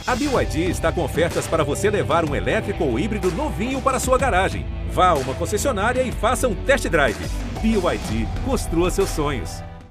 A BYD está com ofertas para você levar um elétrico ou híbrido novinho para sua garagem. Vá a uma concessionária e faça um test drive. BYD, construa seus sonhos.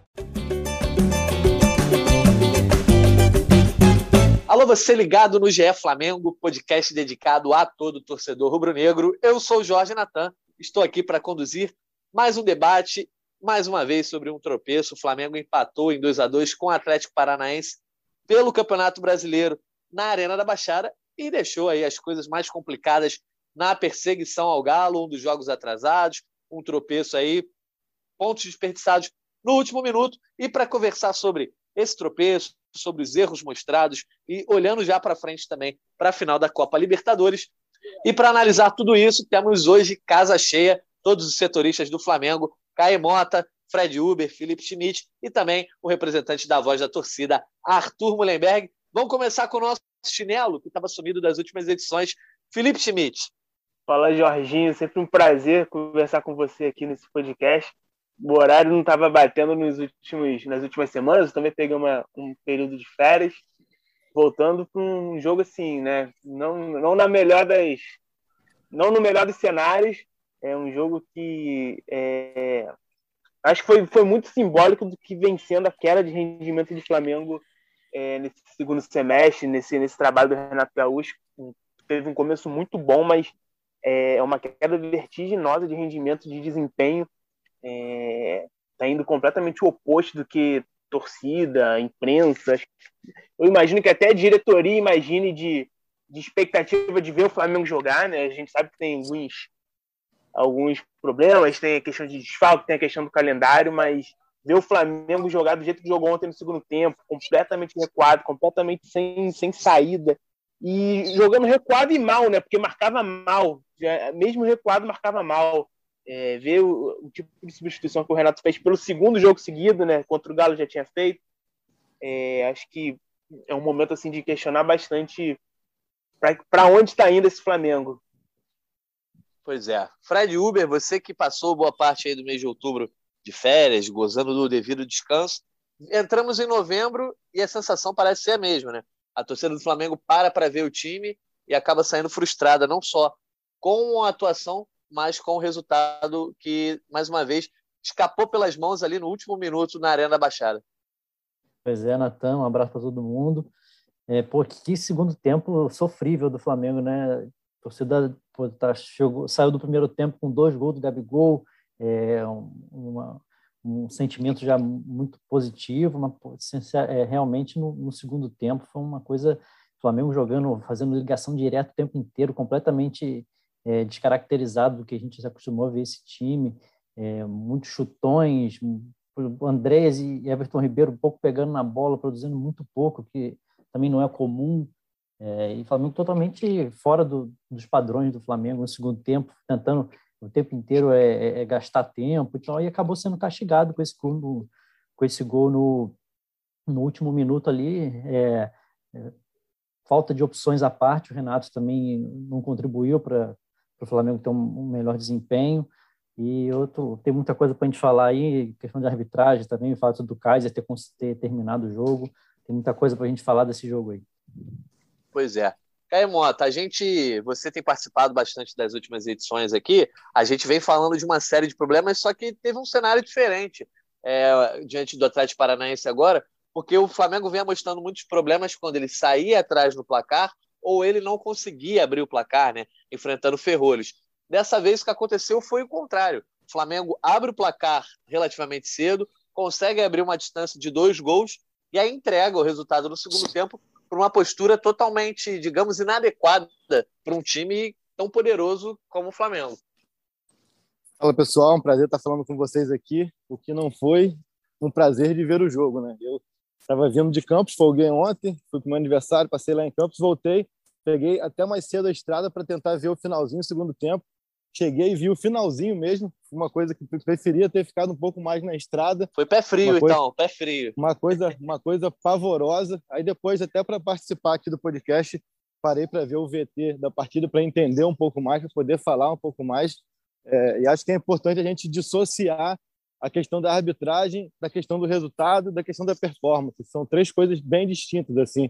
Alô, você ligado no GE Flamengo, podcast dedicado a todo torcedor rubro-negro. Eu sou o Jorge Natan, estou aqui para conduzir mais um debate, mais uma vez sobre um tropeço. O Flamengo empatou em 2-2 com o Atlético Paranaense pelo Campeonato Brasileiro na Arena da Baixada e deixou aí as coisas mais complicadas na perseguição ao Galo, um dos jogos atrasados, um tropeço aí, pontos desperdiçados no último minuto. E para conversar sobre esse tropeço, sobre os erros mostrados e olhando já para frente também para a final da Copa Libertadores. E para analisar tudo isso, temos hoje casa cheia, todos os setoristas do Flamengo, Caê Mota, Fred Uber, Felipe Schmidt e também o representante da voz da torcida, Arthur Mullenberg. Vamos começar com o nosso chinelo, que estava sumido das últimas edições, Felipe Schmidt. Fala, Jorginho, sempre um prazer conversar com você aqui nesse podcast. O horário não estava batendo nas últimas semanas, eu também peguei um período de férias, voltando para um jogo assim, né? Não no melhor dos cenários, é um jogo que acho que foi muito simbólico do que vem sendo a queda de rendimento do Flamengo nesse segundo semestre, nesse trabalho do Renato Gaúcho. Teve um começo muito bom, mas é uma queda vertiginosa de rendimento, de desempenho. Está indo completamente o oposto do que torcida, imprensa. Eu imagino que até a diretoria imagine de expectativa de ver o Flamengo jogar, né? A gente sabe que tem alguns problemas, tem a questão de desfalque, tem a questão do calendário, mas ver o Flamengo jogar do jeito que jogou ontem no segundo tempo, completamente recuado, completamente sem saída, e jogando recuado e mal, né? Porque marcava mal, mesmo recuado marcava mal. Ver o tipo de substituição que o Renato fez pelo segundo jogo seguido, né? Contra o Galo já tinha feito. Acho que é um momento assim de questionar bastante para onde está indo esse Flamengo. Pois é. Fred Uber, você que passou boa parte aí do mês de outubro de férias, gozando do devido descanso, entramos em novembro e a sensação parece ser a mesma, né? A torcida do Flamengo para ver o time e acaba saindo frustrada, não só com a atuação, mas com o resultado que, mais uma vez, escapou pelas mãos ali no último minuto na Arena da Baixada. Pois é, Natan, um abraço para todo mundo. Que segundo tempo sofrível do Flamengo, né? A torcida saiu do primeiro tempo com 2 gols do Gabigol, um sentimento já muito positivo, realmente no segundo tempo foi uma coisa, o Flamengo jogando, fazendo ligação direta o tempo inteiro, completamente descaracterizado do que a gente se acostumou a ver esse time, muitos chutões, Andrés e Everton Ribeiro um pouco pegando na bola, produzindo muito pouco, que também não é comum, e o Flamengo totalmente fora dos padrões do Flamengo no segundo tempo, tentando o tempo inteiro gastar tempo, então aí acabou sendo castigado com esse gol no último minuto ali, falta de opções à parte, o Renato também não contribuiu para o Flamengo ter um melhor desempenho, e tem muita coisa para a gente falar aí, questão de arbitragem também, o fato do Kaiser ter terminado o jogo, tem muita coisa para a gente falar desse jogo aí. Pois é. Caio Mota, você tem participado bastante das últimas edições aqui, a gente vem falando de uma série de problemas, só que teve um cenário diferente diante do Atlético Paranaense agora, porque o Flamengo vem mostrando muitos problemas quando ele saía atrás no placar ou ele não conseguia abrir o placar, né, enfrentando ferrolhos. Dessa vez o que aconteceu foi o contrário. O Flamengo abre o placar relativamente cedo, consegue abrir uma distância de 2 gols e aí entrega o resultado no segundo tempo por uma postura totalmente, digamos, inadequada para um time tão poderoso como o Flamengo. Fala, pessoal, um prazer estar falando com vocês aqui. O que não foi um prazer de ver o jogo, né? Eu estava vindo de Campos, folguei ontem, fui para o meu aniversário, passei lá em Campos, voltei, peguei até mais cedo a estrada para tentar ver o finalzinho do segundo tempo. Cheguei e vi o finalzinho mesmo, uma coisa que preferia ter ficado um pouco mais na estrada. Foi pé frio, então, pé frio. Uma coisa pavorosa. Aí depois, até para participar aqui do podcast, parei para ver o VT da partida, para entender um pouco mais, para poder falar um pouco mais. E acho que é importante a gente dissociar a questão da arbitragem da questão do resultado, da questão da performance. São 3 coisas bem distintas, assim.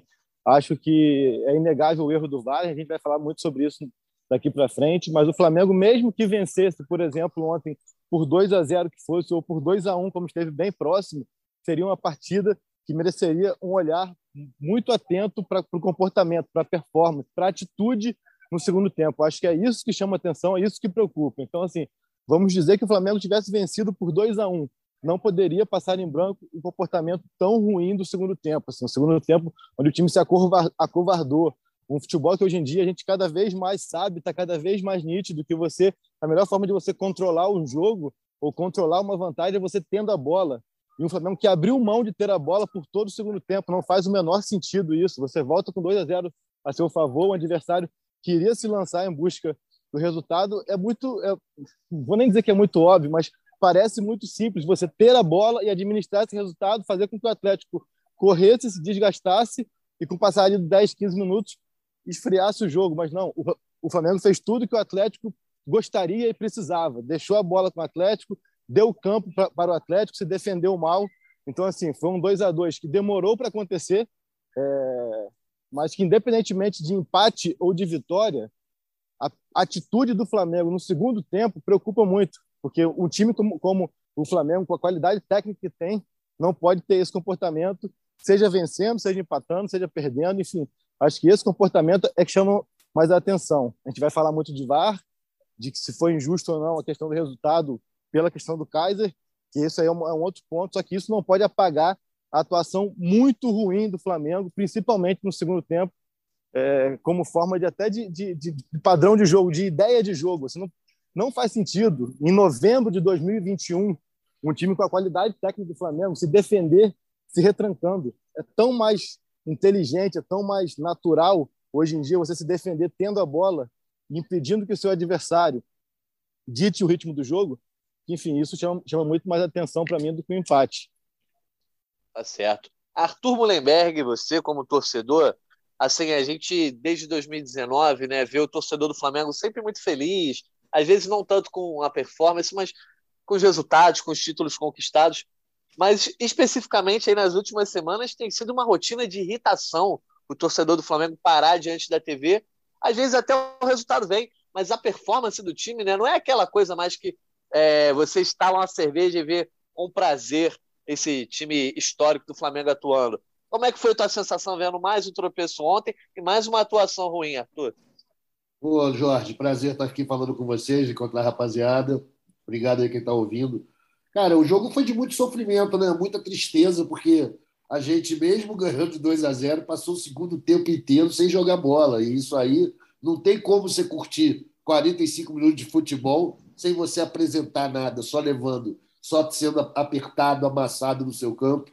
Acho que é inegável o erro do VAR, a gente vai falar muito sobre isso daqui para frente, mas o Flamengo, mesmo que vencesse, por exemplo, ontem por 2-0 que fosse, ou por 2-1, como esteve bem próximo, seria uma partida que mereceria um olhar muito atento para o comportamento, para a performance, para a atitude no segundo tempo. Acho que é isso que chama atenção, é isso que preocupa. Então, assim, vamos dizer que o Flamengo tivesse vencido por 2-1, não poderia passar em branco um comportamento tão ruim do segundo tempo. Assim, o segundo tempo onde o time se acovardou. Um futebol que hoje em dia a gente cada vez mais sabe, está cada vez mais nítido, que a melhor forma de você controlar um jogo ou controlar uma vantagem é você tendo a bola. E um Flamengo que abriu mão de ter a bola por todo o segundo tempo. Não faz o menor sentido isso. Você volta com 2-0 a seu favor, o adversário queria se lançar em busca do resultado. Não vou nem dizer que é muito óbvio, mas parece muito simples você ter a bola e administrar esse resultado, fazer com que o Atlético corresse, se desgastasse e com o passar de 10, 15 minutos esfriasse o jogo. Mas não, o Flamengo fez tudo que o Atlético gostaria e precisava. Deixou a bola com o Atlético, deu campo para o Atlético, se defendeu mal. Então, assim, foi um 2-2 que demorou para acontecer, mas que, independentemente de empate ou de vitória, a atitude do Flamengo no segundo tempo preocupa muito, porque um time como o Flamengo, com a qualidade técnica que tem, não pode ter esse comportamento, seja vencendo, seja empatando, seja perdendo, enfim. Acho que esse comportamento é que chama mais a atenção. A gente vai falar muito de VAR, de que se foi injusto ou não a questão do resultado pela questão do Kaiser, que isso aí é um outro ponto, só que isso não pode apagar a atuação muito ruim do Flamengo, principalmente no segundo tempo, como forma de padrão de jogo, de ideia de jogo. Assim, não faz sentido, em novembro de 2021, um time com a qualidade técnica do Flamengo se defender se retrancando. É tão mais inteligente, é tão mais natural, hoje em dia, você se defender tendo a bola, impedindo que o seu adversário dite o ritmo do jogo. Enfim, isso chama muito mais atenção para mim do que o empate. Tá certo. Arthur Mullenberg, você como torcedor, assim, a gente desde 2019, né, vê o torcedor do Flamengo sempre muito feliz, às vezes não tanto com a performance, mas com os resultados, com os títulos conquistados, mas especificamente aí nas últimas semanas tem sido uma rotina de irritação o torcedor do Flamengo parar diante da TV, às vezes até o resultado vem, mas a performance do time, né, não é aquela coisa mais que você instala uma cerveja e vê com prazer esse time histórico do Flamengo atuando. Como é que foi a tua sensação vendo mais um tropeço ontem e mais uma atuação ruim, Arthur? Ô, Jorge, prazer estar aqui falando com vocês, encontrar a rapaziada. Obrigado aí quem está ouvindo. Cara, o jogo foi de muito sofrimento, né? Muita tristeza, porque a gente, mesmo ganhando de 2-0, passou o segundo tempo inteiro sem jogar bola. E isso aí não tem como você curtir 45 minutos de futebol sem você apresentar nada, só sendo apertado, amassado no seu campo.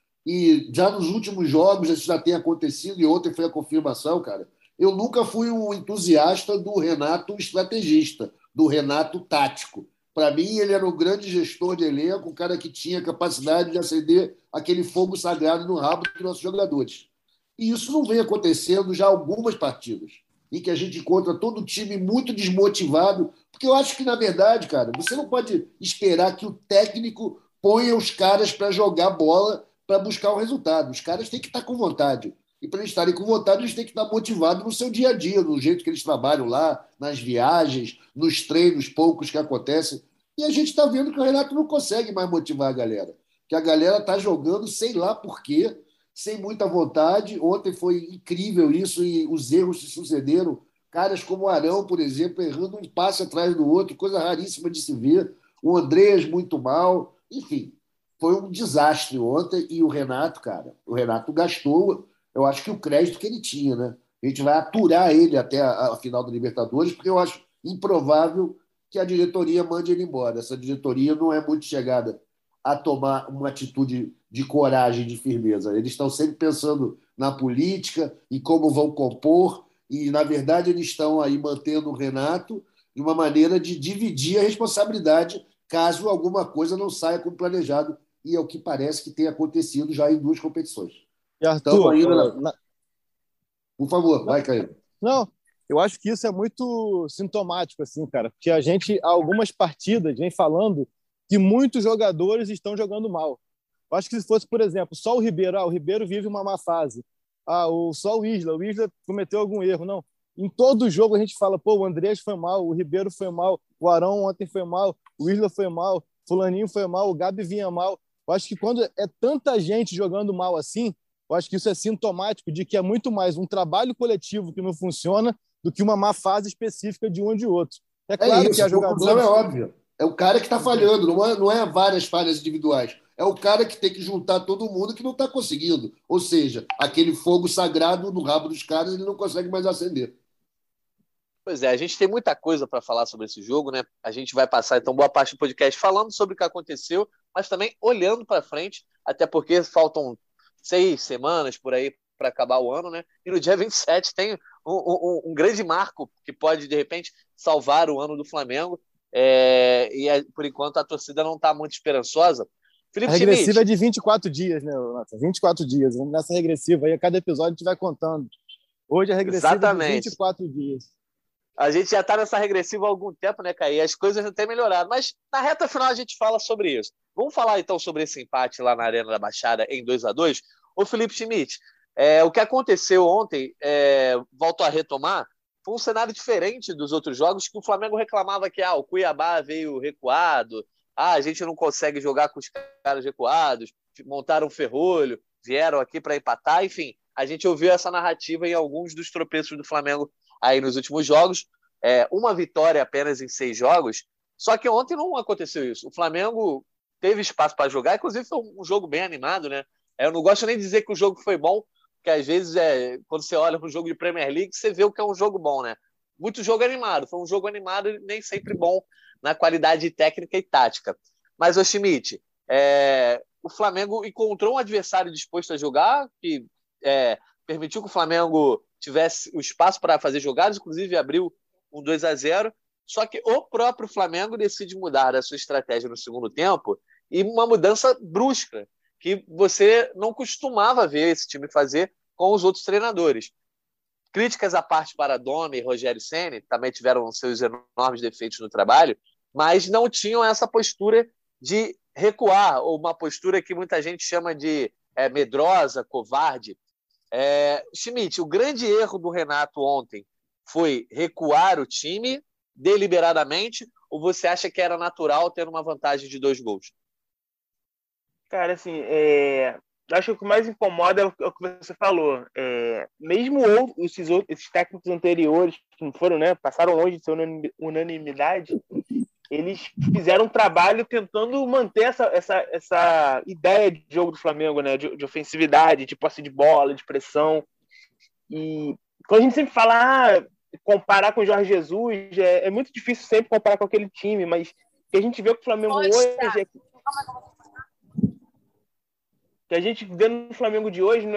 E já nos últimos jogos isso já tem acontecido, e ontem foi a confirmação, cara. Eu nunca fui um entusiasta do Renato estrategista, do Renato tático. Para mim, ele era um grande gestor de elenco, um cara que tinha capacidade de acender aquele fogo sagrado no rabo dos nossos jogadores. E isso não vem acontecendo já há algumas partidas, em que a gente encontra todo o time muito desmotivado, porque eu acho que, na verdade, cara, você não pode esperar que o técnico ponha os caras para jogar bola, para buscar o resultado. Os caras têm que estar com vontade. E para eles estarem com vontade, eles têm que estar motivados no seu dia a dia, no jeito que eles trabalham lá, nas viagens, nos treinos poucos que acontecem. E a gente está vendo que o Renato não consegue mais motivar a galera. Que a galera está jogando, sei lá por quê, sem muita vontade. Ontem foi incrível isso e os erros se sucederam. Caras como o Arão, por exemplo, errando um passe atrás do outro, coisa raríssima de se ver. O Andreas muito mal. Enfim, foi um desastre ontem. E o Renato, cara, o Renato gastou, eu acho que o crédito que ele tinha, né? A gente vai aturar ele até a final da Libertadores, porque eu acho improvável que a diretoria mande ele embora. Essa diretoria não é muito chegada a tomar uma atitude de coragem, de firmeza. Eles estão sempre pensando na política e como vão compor, e, na verdade, eles estão aí mantendo o Renato de uma maneira de dividir a responsabilidade caso alguma coisa não saia como planejado, e é o que parece que tem acontecido já em 2 competições. E Arthur, por favor, vai, Caio. Não, eu acho que isso é muito sintomático, assim, cara, porque a gente, há algumas partidas, vem falando que muitos jogadores estão jogando mal. Eu acho que se fosse, por exemplo, só o Ribeiro, o Ribeiro vive uma má fase. só o Isla cometeu algum erro. Não. Em todo jogo a gente fala, pô, o Andrés foi mal, o Ribeiro foi mal, o Arão ontem foi mal, o Isla foi mal, fulaninho foi mal, o Gabi vinha mal. Eu acho que quando é tanta gente jogando mal assim, eu acho que isso é sintomático de que é muito mais um trabalho coletivo que não funciona do que uma má fase específica de um ou de outro. É claro que a a conclusão jogadores... é óbvia. É o cara que está falhando, não é várias falhas individuais. É o cara que tem que juntar todo mundo que não está conseguindo. Ou seja, aquele fogo sagrado no rabo dos caras ele não consegue mais acender. Pois é, a gente tem muita coisa para falar sobre esse jogo, né? A gente vai passar, então, boa parte do podcast falando sobre o que aconteceu, mas também olhando para frente, até porque faltam 6 semanas por aí para acabar o ano, né? E no dia 27 tem um grande marco que pode, de repente, salvar o ano do Flamengo. Por enquanto, a torcida não está muito esperançosa. Felipe a regressiva Schmidt, é de 24 dias, né, Nathan? 24 dias. Vamos nessa regressiva aí, a cada episódio a gente vai contando. Hoje a regressiva é de 24 dias. A gente já está nessa regressiva há algum tempo, né, Caí? As coisas não têm melhorado, mas na reta final a gente fala sobre isso. Vamos falar, então, sobre esse empate lá na Arena da Baixada em 2-2? Ô, Felipe Schmidt, o que aconteceu ontem, volto a retomar, foi um cenário diferente dos outros jogos, que o Flamengo reclamava que o Cuiabá veio recuado, a gente não consegue jogar com os caras recuados, montaram um ferrolho, vieram aqui para empatar, enfim, a gente ouviu essa narrativa em alguns dos tropeços do Flamengo aí nos últimos jogos, uma vitória apenas em 6 jogos, só que ontem não aconteceu isso. O Flamengo teve espaço para jogar, inclusive foi um jogo bem animado, né? Eu não gosto nem de dizer que o jogo foi bom, porque às vezes quando você olha para um jogo de Premier League, você vê o que é um jogo bom, né? Muito jogo animado, foi um jogo animado e nem sempre bom na qualidade técnica e tática. Mas, ô Schmidt, o Flamengo encontrou um adversário disposto a jogar, que permitiu que o Flamengo tivesse o espaço para fazer jogadas, inclusive abriu um 2-0, só que o próprio Flamengo decide mudar a sua estratégia no segundo tempo, e uma mudança brusca, que você não costumava ver esse time fazer com os outros treinadores. Críticas à parte para Domi e Rogério Ceni, também tiveram seus enormes defeitos no trabalho, mas não tinham essa postura de recuar, ou uma postura que muita gente chama de medrosa, covarde. Schmidt, o grande erro do Renato ontem foi recuar o time deliberadamente, ou você acha que era natural ter uma vantagem de 2 gols? Cara, assim, acho que o que mais incomoda é o que você falou. Mesmo esses técnicos anteriores, que não foram, né, passaram longe de ser unanimidade, eles fizeram um trabalho tentando manter essa ideia de jogo do Flamengo, né, de ofensividade, de posse de bola, de pressão. E quando a gente sempre fala, comparar com o Jorge Jesus, é muito difícil sempre comparar com aquele time, mas o que a gente vê com o Flamengo hoje que a gente vê no Flamengo de hoje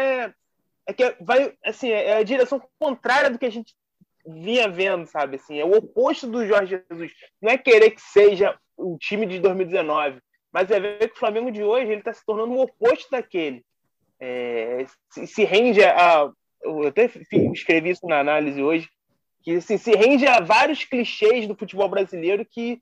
é a direção contrária do que a gente vinha vendo, sabe? Assim, é o oposto do Jorge Jesus. Não é querer que seja o time de 2019, mas é ver que o Flamengo de hoje ele está se tornando o oposto daquele. Se rende a... Eu até escrevi isso na análise hoje, que assim, se rende a vários clichês do futebol brasileiro que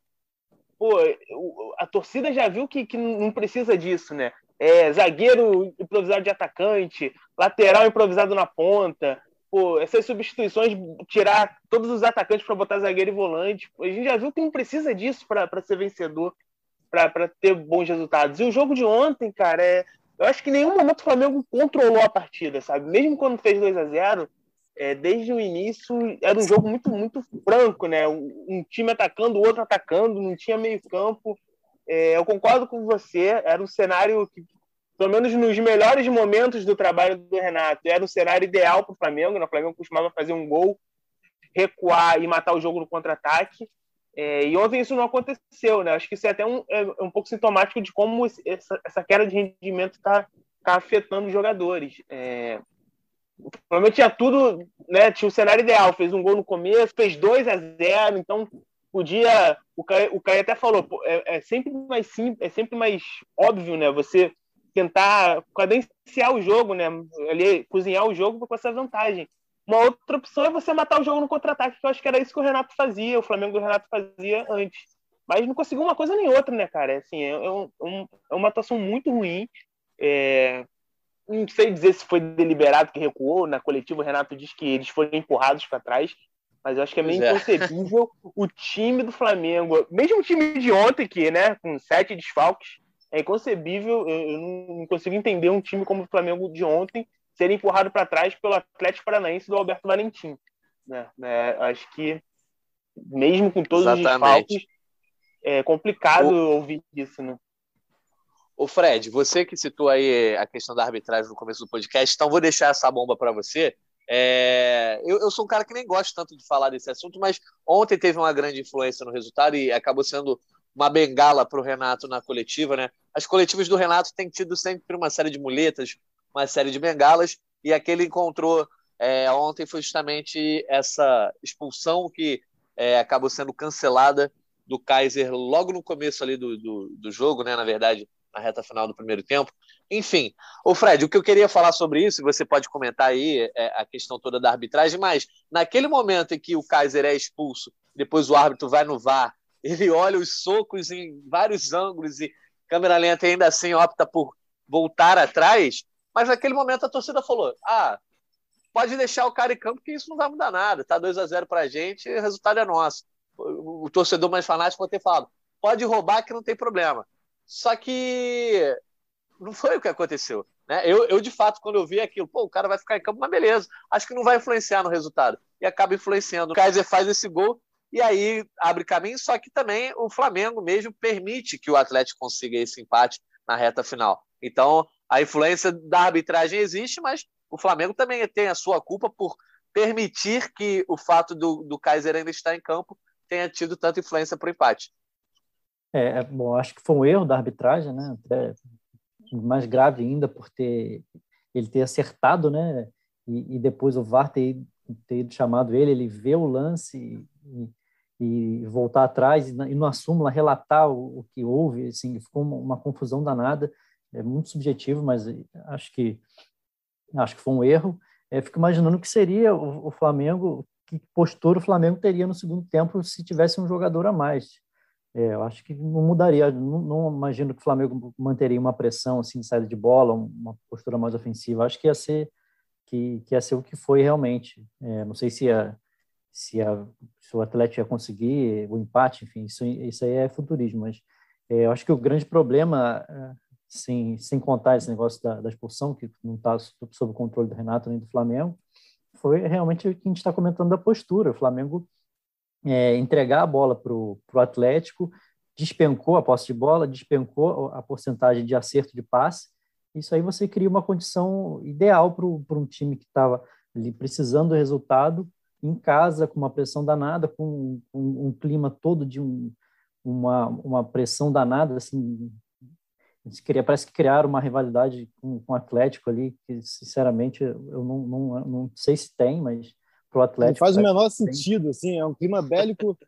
a torcida já viu que não precisa disso, né? Zagueiro improvisado de atacante, lateral improvisado na ponta, essas substituições, tirar todos os atacantes para botar zagueiro e volante. A gente já viu que não precisa disso para ser vencedor, para ter bons resultados. E o jogo de ontem, cara, eu acho que em nenhum momento o Flamengo controlou a partida, sabe? Mesmo quando fez 2-0, desde o início era um jogo muito, muito franco, né? Um time atacando, o outro atacando, não tinha meio campo. Eu concordo com você, era um cenário que, pelo menos nos melhores momentos do trabalho do Renato, era um cenário ideal para o Flamengo, né? O Flamengo costumava fazer um gol, recuar e matar o jogo no contra-ataque, e ontem isso não aconteceu, né? Acho que isso é até um pouco sintomático de como essa queda de rendimento está afetando os jogadores. O Flamengo tinha tudo, né? Tinha o cenário ideal, fez um gol no começo, fez 2-0, então podia... O Caio até falou, é sempre mais simples, é sempre mais óbvio, né? Você tentar cadenciar o jogo, né? Ali, cozinhar o jogo com essa vantagem. Uma outra opção é você matar o jogo no contra-ataque, que eu acho que era isso que o Renato fazia, o Flamengo do Renato fazia antes. Mas não conseguiu uma coisa nem outra, né, cara? Assim, é uma atuação muito ruim. não sei dizer se foi deliberado que recuou. Na coletiva, o Renato diz que eles foram empurrados para trás, mas eu acho que é meio inconcebível o time do Flamengo, mesmo o time de ontem, que, né, com 7 desfalques, é inconcebível. Eu não consigo entender um time como o Flamengo de ontem ser empurrado para trás pelo Atlético Paranaense do Alberto Valentim, né? Acho que, mesmo com todos os desfalques, é complicado ouvir isso, né? Ô Fred, você que citou aí a questão da arbitragem no começo do podcast, então vou deixar essa bomba para você. Eu sou um cara que nem gosto tanto de falar desse assunto, mas ontem teve uma grande influência no resultado e acabou sendo uma bengala para o Renato na coletiva, né? As coletivas do Renato têm tido sempre uma série de muletas, uma série de bengalas, e a que ele encontrou ontem foi justamente essa expulsão que acabou sendo cancelada do Kaiser logo no começo ali do jogo, né? Na verdade, na reta final do primeiro tempo. Enfim, ô Fred, o que eu queria falar sobre isso, você pode comentar aí a questão toda da arbitragem, mas naquele momento em que o Kaiser é expulso, depois o árbitro vai no VAR, ele olha os socos em vários ângulos e câmera lenta ainda assim opta por voltar atrás, mas naquele momento a torcida falou, pode deixar o cara em campo que isso não vai mudar nada, tá 2-0 pra gente e o resultado é nosso. O torcedor mais fanático vai ter falado, pode roubar que não tem problema. Só que não foi o que aconteceu, né? Eu de fato, quando eu vi aquilo, o cara vai ficar em campo, mas beleza, acho que não vai influenciar no resultado. E acaba influenciando. O Kaiser faz esse gol e aí abre caminho, só que também o Flamengo mesmo permite que o Atlético consiga esse empate na reta final. Então, a influência da arbitragem existe, mas o Flamengo também tem a sua culpa por permitir que o fato do Kaiser ainda estar em campo tenha tido tanta influência para o empate. Bom, acho que foi um erro da arbitragem, né? Até mais grave ainda por ele ter acertado, né? E depois o VAR ter chamado ele vê o lance e voltar atrás e na súmula relatar o que houve, assim, ficou uma confusão danada. É muito subjetivo, mas acho que foi um erro. Fico imaginando o que seria o Flamengo, que postura o Flamengo teria no segundo tempo se tivesse um jogador a mais. Eu acho que não mudaria. Não imagino que o Flamengo manteria uma pressão assim, de saída de bola, uma postura mais ofensiva. Acho que ia ser o que foi realmente. Não sei se o Atlético ia conseguir o empate, enfim, isso aí é futurismo. Mas eu acho que o grande problema, sem contar esse negócio da expulsão, que não está sob o controle do Renato nem do Flamengo, foi realmente o que a gente está comentando da postura. O Flamengo entregar a bola para o Atlético, despencou a posse de bola, despencou a porcentagem de acerto de passe. Isso aí você cria uma condição ideal para um time que estava ali precisando do resultado, em casa, com uma pressão danada, com um clima todo de uma pressão danada, assim, parece que criaram uma rivalidade com o Atlético ali, que sinceramente eu não sei se tem, mas pro Atlético. Não faz o menor sentido, assim, é um clima bélico.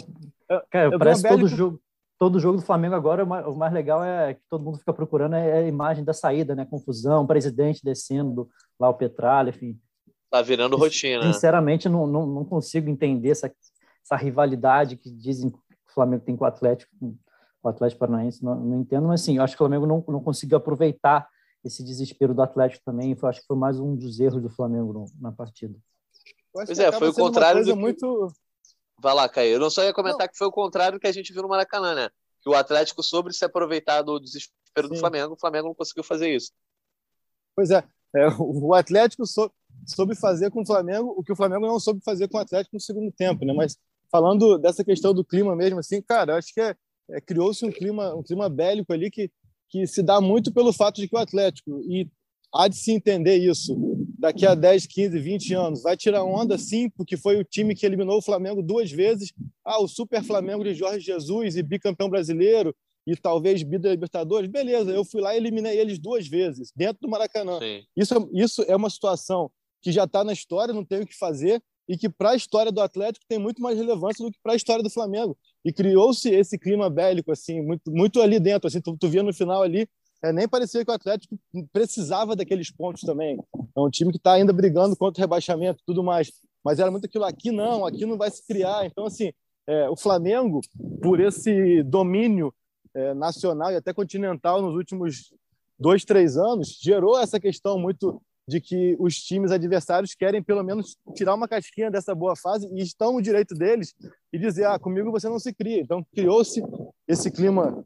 Cara, parece todo jogo do Flamengo agora, o mais legal é que todo mundo fica procurando a imagem da saída, né? Confusão, presidente descendo lá o Petralha, enfim. Tá virando rotina. Sinceramente, não consigo entender essa rivalidade que dizem que o Flamengo tem com o Atlético Paranaense, não entendo, mas sim, eu acho que o Flamengo não conseguiu aproveitar esse desespero do Atlético também, acho que foi mais um dos erros do Flamengo na partida. Pois foi o contrário do muito... Vai lá, Caio. Eu não só ia comentar que foi o contrário do que a gente viu no Maracanã, né? Que o Atlético soube se aproveitar do desespero do Flamengo, o Flamengo não conseguiu fazer isso. Pois o Atlético soube fazer com o Flamengo o que o Flamengo não soube fazer com o Atlético no segundo tempo, né? Mas falando dessa questão do clima mesmo, assim, cara, acho que criou-se um clima bélico ali que se dá muito pelo fato de que o Atlético, e há de se entender isso, daqui a 10, 15, 20 anos, vai tirar onda sim, porque foi o time que eliminou o Flamengo 2 vezes, o Super Flamengo de Jorge Jesus e bicampeão brasileiro, e talvez bi da Libertadores, beleza, eu fui lá e eliminei eles 2 vezes, dentro do Maracanã. Isso é uma situação que já está na história, não tem o que fazer, e que para a história do Atlético tem muito mais relevância do que para a história do Flamengo. E criou-se esse clima bélico, assim, muito, muito ali dentro. Assim, tu via no final ali, nem parecia que o Atlético precisava daqueles pontos também. É um time que está ainda brigando contra o rebaixamento e tudo mais. Mas era muito aquilo, aqui não vai se criar. Então, assim, o Flamengo, por esse domínio nacional e até continental nos últimos 2, 3 anos, gerou essa questão muito de que os times adversários querem pelo menos tirar uma casquinha dessa boa fase e estão no direito deles e dizer, comigo você não se cria. Então, criou-se esse clima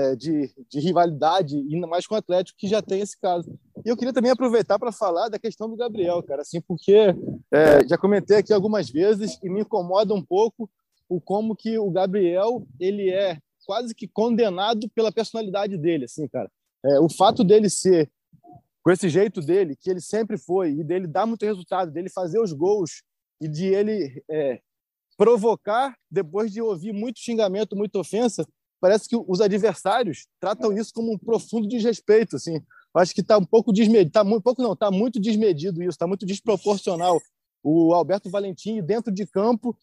de rivalidade, ainda mais com o Atlético, que já tem esse caso. E eu queria também aproveitar para falar da questão do Gabriel, cara, assim, porque já comentei aqui algumas vezes e me incomoda um pouco o como que o Gabriel ele é quase que condenado pela personalidade dele, assim, cara. O fato dele ser com esse jeito dele, que ele sempre foi, e dele dar muito resultado, dele fazer os gols e de ele provocar, depois de ouvir muito xingamento, muita ofensa, parece que os adversários tratam isso como um profundo desrespeito, assim. Eu acho que está um pouco desmedido, está muito desmedido isso, está muito desproporcional o Alberto Valentim ir dentro de campo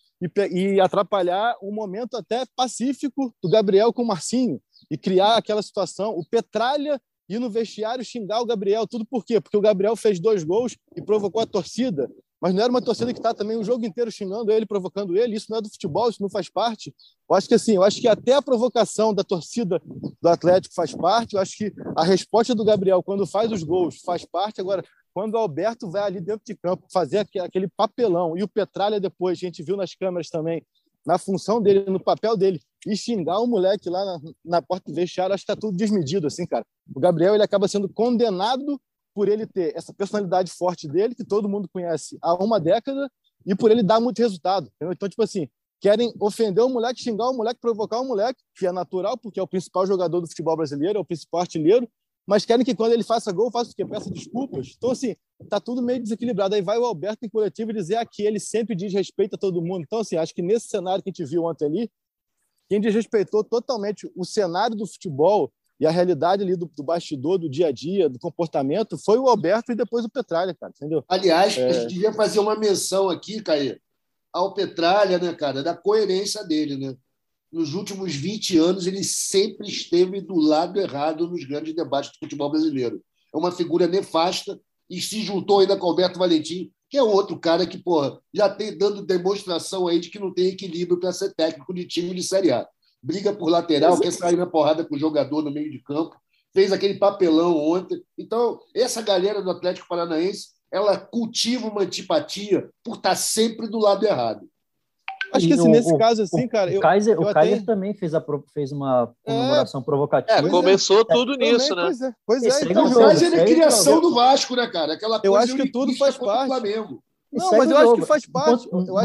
e atrapalhar um momento até pacífico do Gabriel com o Marcinho e criar aquela situação, o Petralha ir no vestiário xingar o Gabriel, tudo por quê? Porque o Gabriel fez 2 gols e provocou a torcida, mas não era uma torcida que está também o jogo inteiro xingando ele, provocando ele, isso não é do futebol, isso não faz parte. Eu acho que até a provocação da torcida do Atlético faz parte, eu acho que a resposta do Gabriel quando faz os gols faz parte. Agora, quando o Alberto vai ali dentro de campo fazer aquele papelão, e o Petralha depois, a gente viu nas câmeras também, na função dele, no papel dele, e xingar o moleque lá na porta do vestiário, acho que está tudo desmedido, assim, cara. O Gabriel, ele acaba sendo condenado por ele ter essa personalidade forte dele, que todo mundo conhece há uma década, e por ele dar muito resultado, entendeu? Então, tipo assim, querem ofender o moleque, xingar o moleque, provocar o moleque, que é natural, porque é o principal jogador do futebol brasileiro, é o principal artilheiro, mas querem que quando ele faça gol, faça o quê? Peça desculpas. Então, assim, tá tudo meio desequilibrado. Aí vai o Alberto em coletivo e dizer que ele sempre diz respeito a todo mundo. Então, assim, acho que nesse cenário que a gente viu ontem ali, quem desrespeitou totalmente o cenário do futebol e a realidade ali do bastidor, do dia a dia, do comportamento, foi o Alberto e depois o Petralha, cara, entendeu? Aliás, a gente devia fazer uma menção aqui, Caí, ao Petralha, né, cara, da coerência dele, né? Nos últimos 20 anos, ele sempre esteve do lado errado nos grandes debates do futebol brasileiro. É uma figura nefasta e se juntou ainda com o Alberto Valentim, que é outro cara que, porra, já tem dando demonstração aí de que não tem equilíbrio para ser técnico de time de Série A. Briga por lateral, quer sair na porrada com o jogador no meio de campo, fez aquele papelão ontem. Então, essa galera do Atlético Paranaense, ela cultiva uma antipatia por estar sempre do lado errado. Acho que assim, nesse caso, assim, cara... O Kaiser também fez uma comemoração provocativa. Começou tudo nisso, né? Pois é. Então, o Kaiser é a criação do Vasco, né, cara? Aquela coisa, eu acho que tudo faz parte. Flamengo. Não, mas eu acho que faz parte.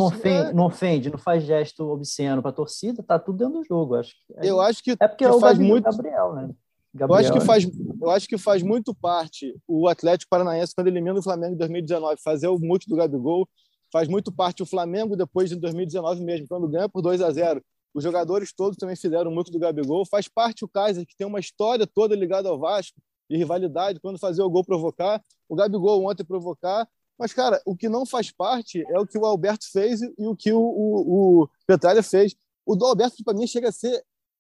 Não ofende, não faz gesto obsceno para a torcida, tá tudo dentro do jogo. Eu acho que porque que faz muito. Gabriel, né? Eu acho que faz muito parte o Atlético Paranaense, quando elimina o Flamengo em 2019, fazer o mute do Gabigol. Faz muito parte o Flamengo, depois de 2019 mesmo, quando ganha por 2-0. Os jogadores todos também fizeram muito do Gabigol. Faz parte o Kaiser, que tem uma história toda ligada ao Vasco, de rivalidade, quando fazia o gol provocar. O Gabigol ontem provocar. Mas, cara, o que não faz parte é o que o Alberto fez e o que o Petralha fez. O do Alberto, para mim, chega a ser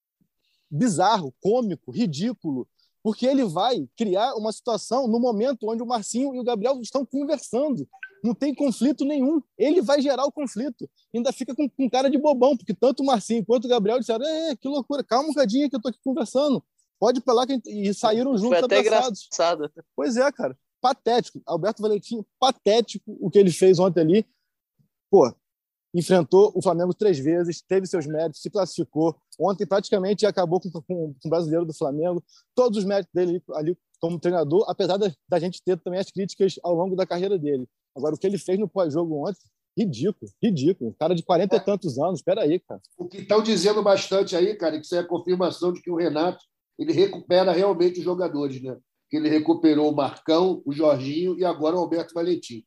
bizarro, cômico, ridículo, porque ele vai criar uma situação no momento onde o Marcinho e o Gabriel estão conversando. Não tem conflito nenhum. Ele vai gerar o conflito. Ainda fica com cara de bobão, porque tanto o Marcinho quanto o Gabriel disseram: que loucura, calma um bocadinho que eu tô aqui conversando. Pode ir pra lá. E saíram juntos, foi até abraçados. Engraçado. Pois é, cara. Patético. Alberto Valentim, patético o que ele fez ontem ali. Pô, enfrentou o Flamengo 3 vezes, teve seus méritos, se classificou. Ontem praticamente acabou com o brasileiro do Flamengo. Todos os méritos dele ali como treinador, apesar da gente ter também as críticas ao longo da carreira dele. Agora, o que ele fez no pós-jogo ontem, ridículo. Cara de 40 e tantos anos, espera aí, cara. O que estão dizendo bastante aí, cara, que isso é a confirmação de que o Renato ele recupera realmente os jogadores, né? Que ele recuperou o Marcão, o Jorginho e agora o Alberto Valentim.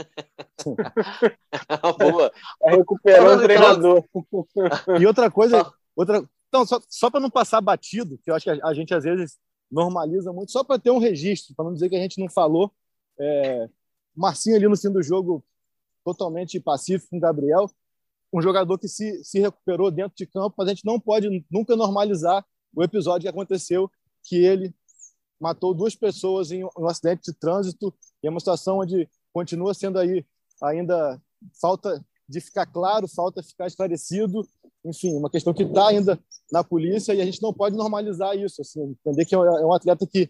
Boa. Recuperou o treinador. E outra coisa... Então, só para não passar batido, que eu acho que a gente às vezes normaliza muito, só para ter um registro, para não dizer que a gente não falou... Marcinho ali no fim do jogo totalmente pacífico com o Gabriel, um jogador que se recuperou dentro de campo, mas a gente não pode nunca normalizar o episódio que aconteceu, que ele matou 2 pessoas em um acidente de trânsito, e é uma situação onde continua sendo aí ainda falta de ficar claro, falta de ficar esclarecido, enfim, uma questão que está ainda na polícia, e a gente não pode normalizar isso, assim, entender que é um atleta que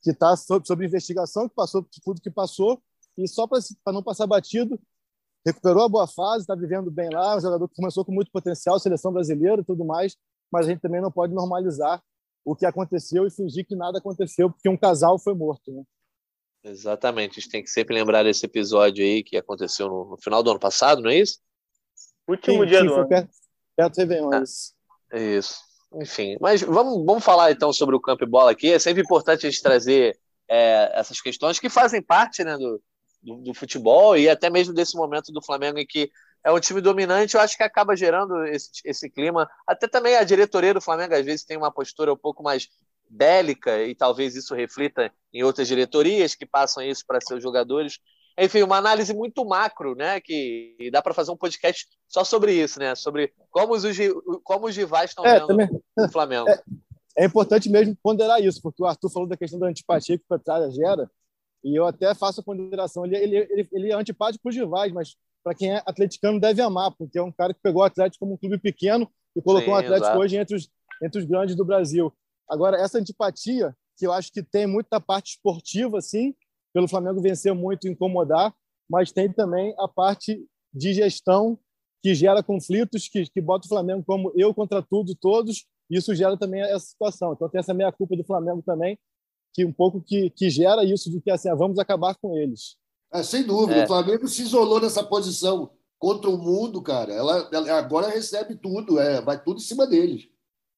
que está sob investigação, que passou por tudo que passou, e só para não passar batido, recuperou a boa fase, está vivendo bem lá, um jogador que começou com muito potencial, seleção brasileira e tudo mais, mas a gente também não pode normalizar o que aconteceu e fingir que nada aconteceu, porque um casal foi morto, né? Exatamente, a gente tem que sempre lembrar desse episódio aí que aconteceu no final do ano passado, não é isso? Último dia do ano. Perto do Réveillon, isso. Isso. Enfim, mas vamos falar então sobre o campo e bola aqui. É sempre importante a gente trazer essas questões que fazem parte, né, do futebol e até mesmo desse momento do Flamengo em que é um time dominante. Eu acho que acaba gerando esse clima. Até também a diretoria do Flamengo às vezes tem uma postura um pouco mais bélica e talvez isso reflita em outras diretorias que passam isso para seus jogadores. Enfim, uma análise muito macro, né? Que dá para fazer um podcast só sobre isso, né? Sobre como os rivais estão vendo também o Flamengo. É importante mesmo ponderar isso, porque o Arthur falou da questão da antipatia que o Petralha gera, e eu até faço a ponderação. Ele é antipático para os rivais, mas para quem é atleticano deve amar, porque é um cara que pegou o Atlético como um clube pequeno e colocou o Atlético exato. Hoje entre os grandes do Brasil. Agora, essa antipatia, que eu acho que tem muita parte esportiva, assim, pelo Flamengo vencer muito e incomodar, mas tem também a parte de gestão que gera conflitos, que bota o Flamengo como eu contra tudo e todos, e isso gera também essa situação. Então tem essa meia-culpa do Flamengo também, que um pouco que gera isso de que assim, vamos acabar com eles. Sem dúvida, o Flamengo se isolou nessa posição contra o mundo, cara. Ela agora recebe tudo, vai tudo em cima deles.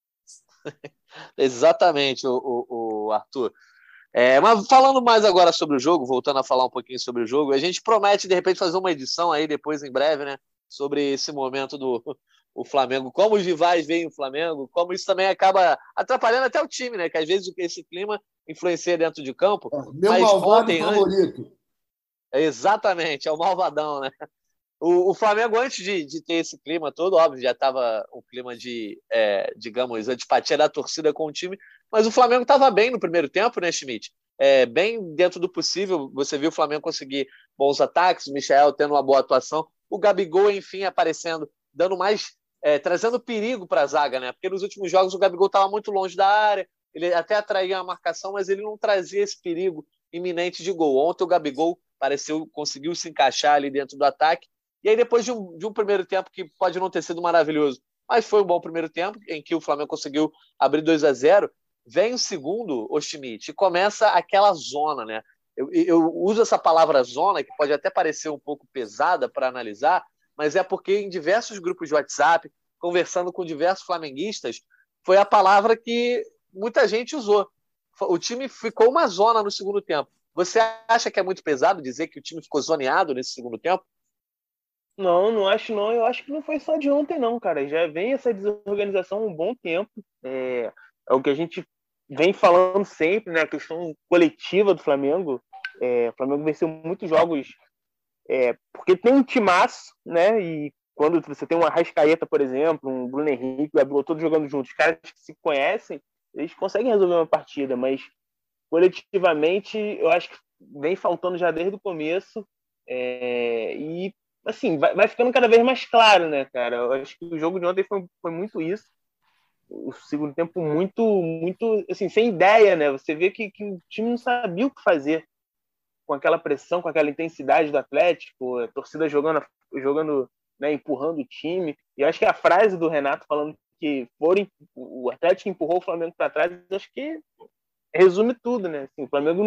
Exatamente, o Arthur. Mas falando mais agora sobre o jogo, voltando a falar um pouquinho sobre o jogo, a gente promete, de repente, fazer uma edição aí depois, em breve, né? Sobre esse momento do Flamengo, como os rivais veem o Flamengo, como isso também acaba atrapalhando até o time, né? Que às vezes esse clima influencia dentro de campo. Meu malvado favorito. Exatamente, é o malvadão, né? O Flamengo, antes de ter esse clima todo, óbvio, já estava um clima de, digamos, antipatia da torcida com o time, mas o Flamengo estava bem no primeiro tempo, né, Schmidt? Bem dentro do possível, você viu o Flamengo conseguir bons ataques, o Michael tendo uma boa atuação, o Gabigol, enfim, aparecendo, dando mais, trazendo perigo para a zaga, né? Porque nos últimos jogos o Gabigol estava muito longe da área, ele até atraía a marcação, mas ele não trazia esse perigo iminente de gol. Ontem o Gabigol conseguiu se encaixar ali dentro do ataque. E aí, depois de um primeiro tempo que pode não ter sido maravilhoso, mas foi um bom primeiro tempo, em que o Flamengo conseguiu abrir 2-0, vem o segundo, o Schmidt, e começa aquela zona, né? Eu uso essa palavra zona, que pode até parecer um pouco pesada para analisar, mas é porque em diversos grupos de WhatsApp, conversando com diversos flamenguistas, foi a palavra que muita gente usou. O time ficou uma zona no segundo tempo. Você acha que é muito pesado dizer que o time ficou zoneado nesse segundo tempo? Não acho não. Eu acho que não foi só de ontem, não, cara. Já vem essa desorganização há um bom tempo. É o que a gente vem falando sempre, né? A questão coletiva do Flamengo. O Flamengo venceu muitos jogos porque tem um timaço, né? E quando você tem um Arrascaeta, por exemplo, um Bruno Henrique, o Gabigol, todos jogando juntos, os caras que se conhecem, eles conseguem resolver uma partida, mas coletivamente eu acho que vem faltando já desde o começo. E assim, vai ficando cada vez mais claro, né, cara? Eu acho que o jogo de ontem foi muito isso. O segundo tempo muito, assim, sem ideia, né? Você vê que o time não sabia o que fazer com aquela pressão, com aquela intensidade do Atlético, a torcida jogando, né, empurrando o time. E eu acho que a frase do Renato falando que o Atlético empurrou o Flamengo para trás, acho que resume tudo, né? Assim, o Flamengo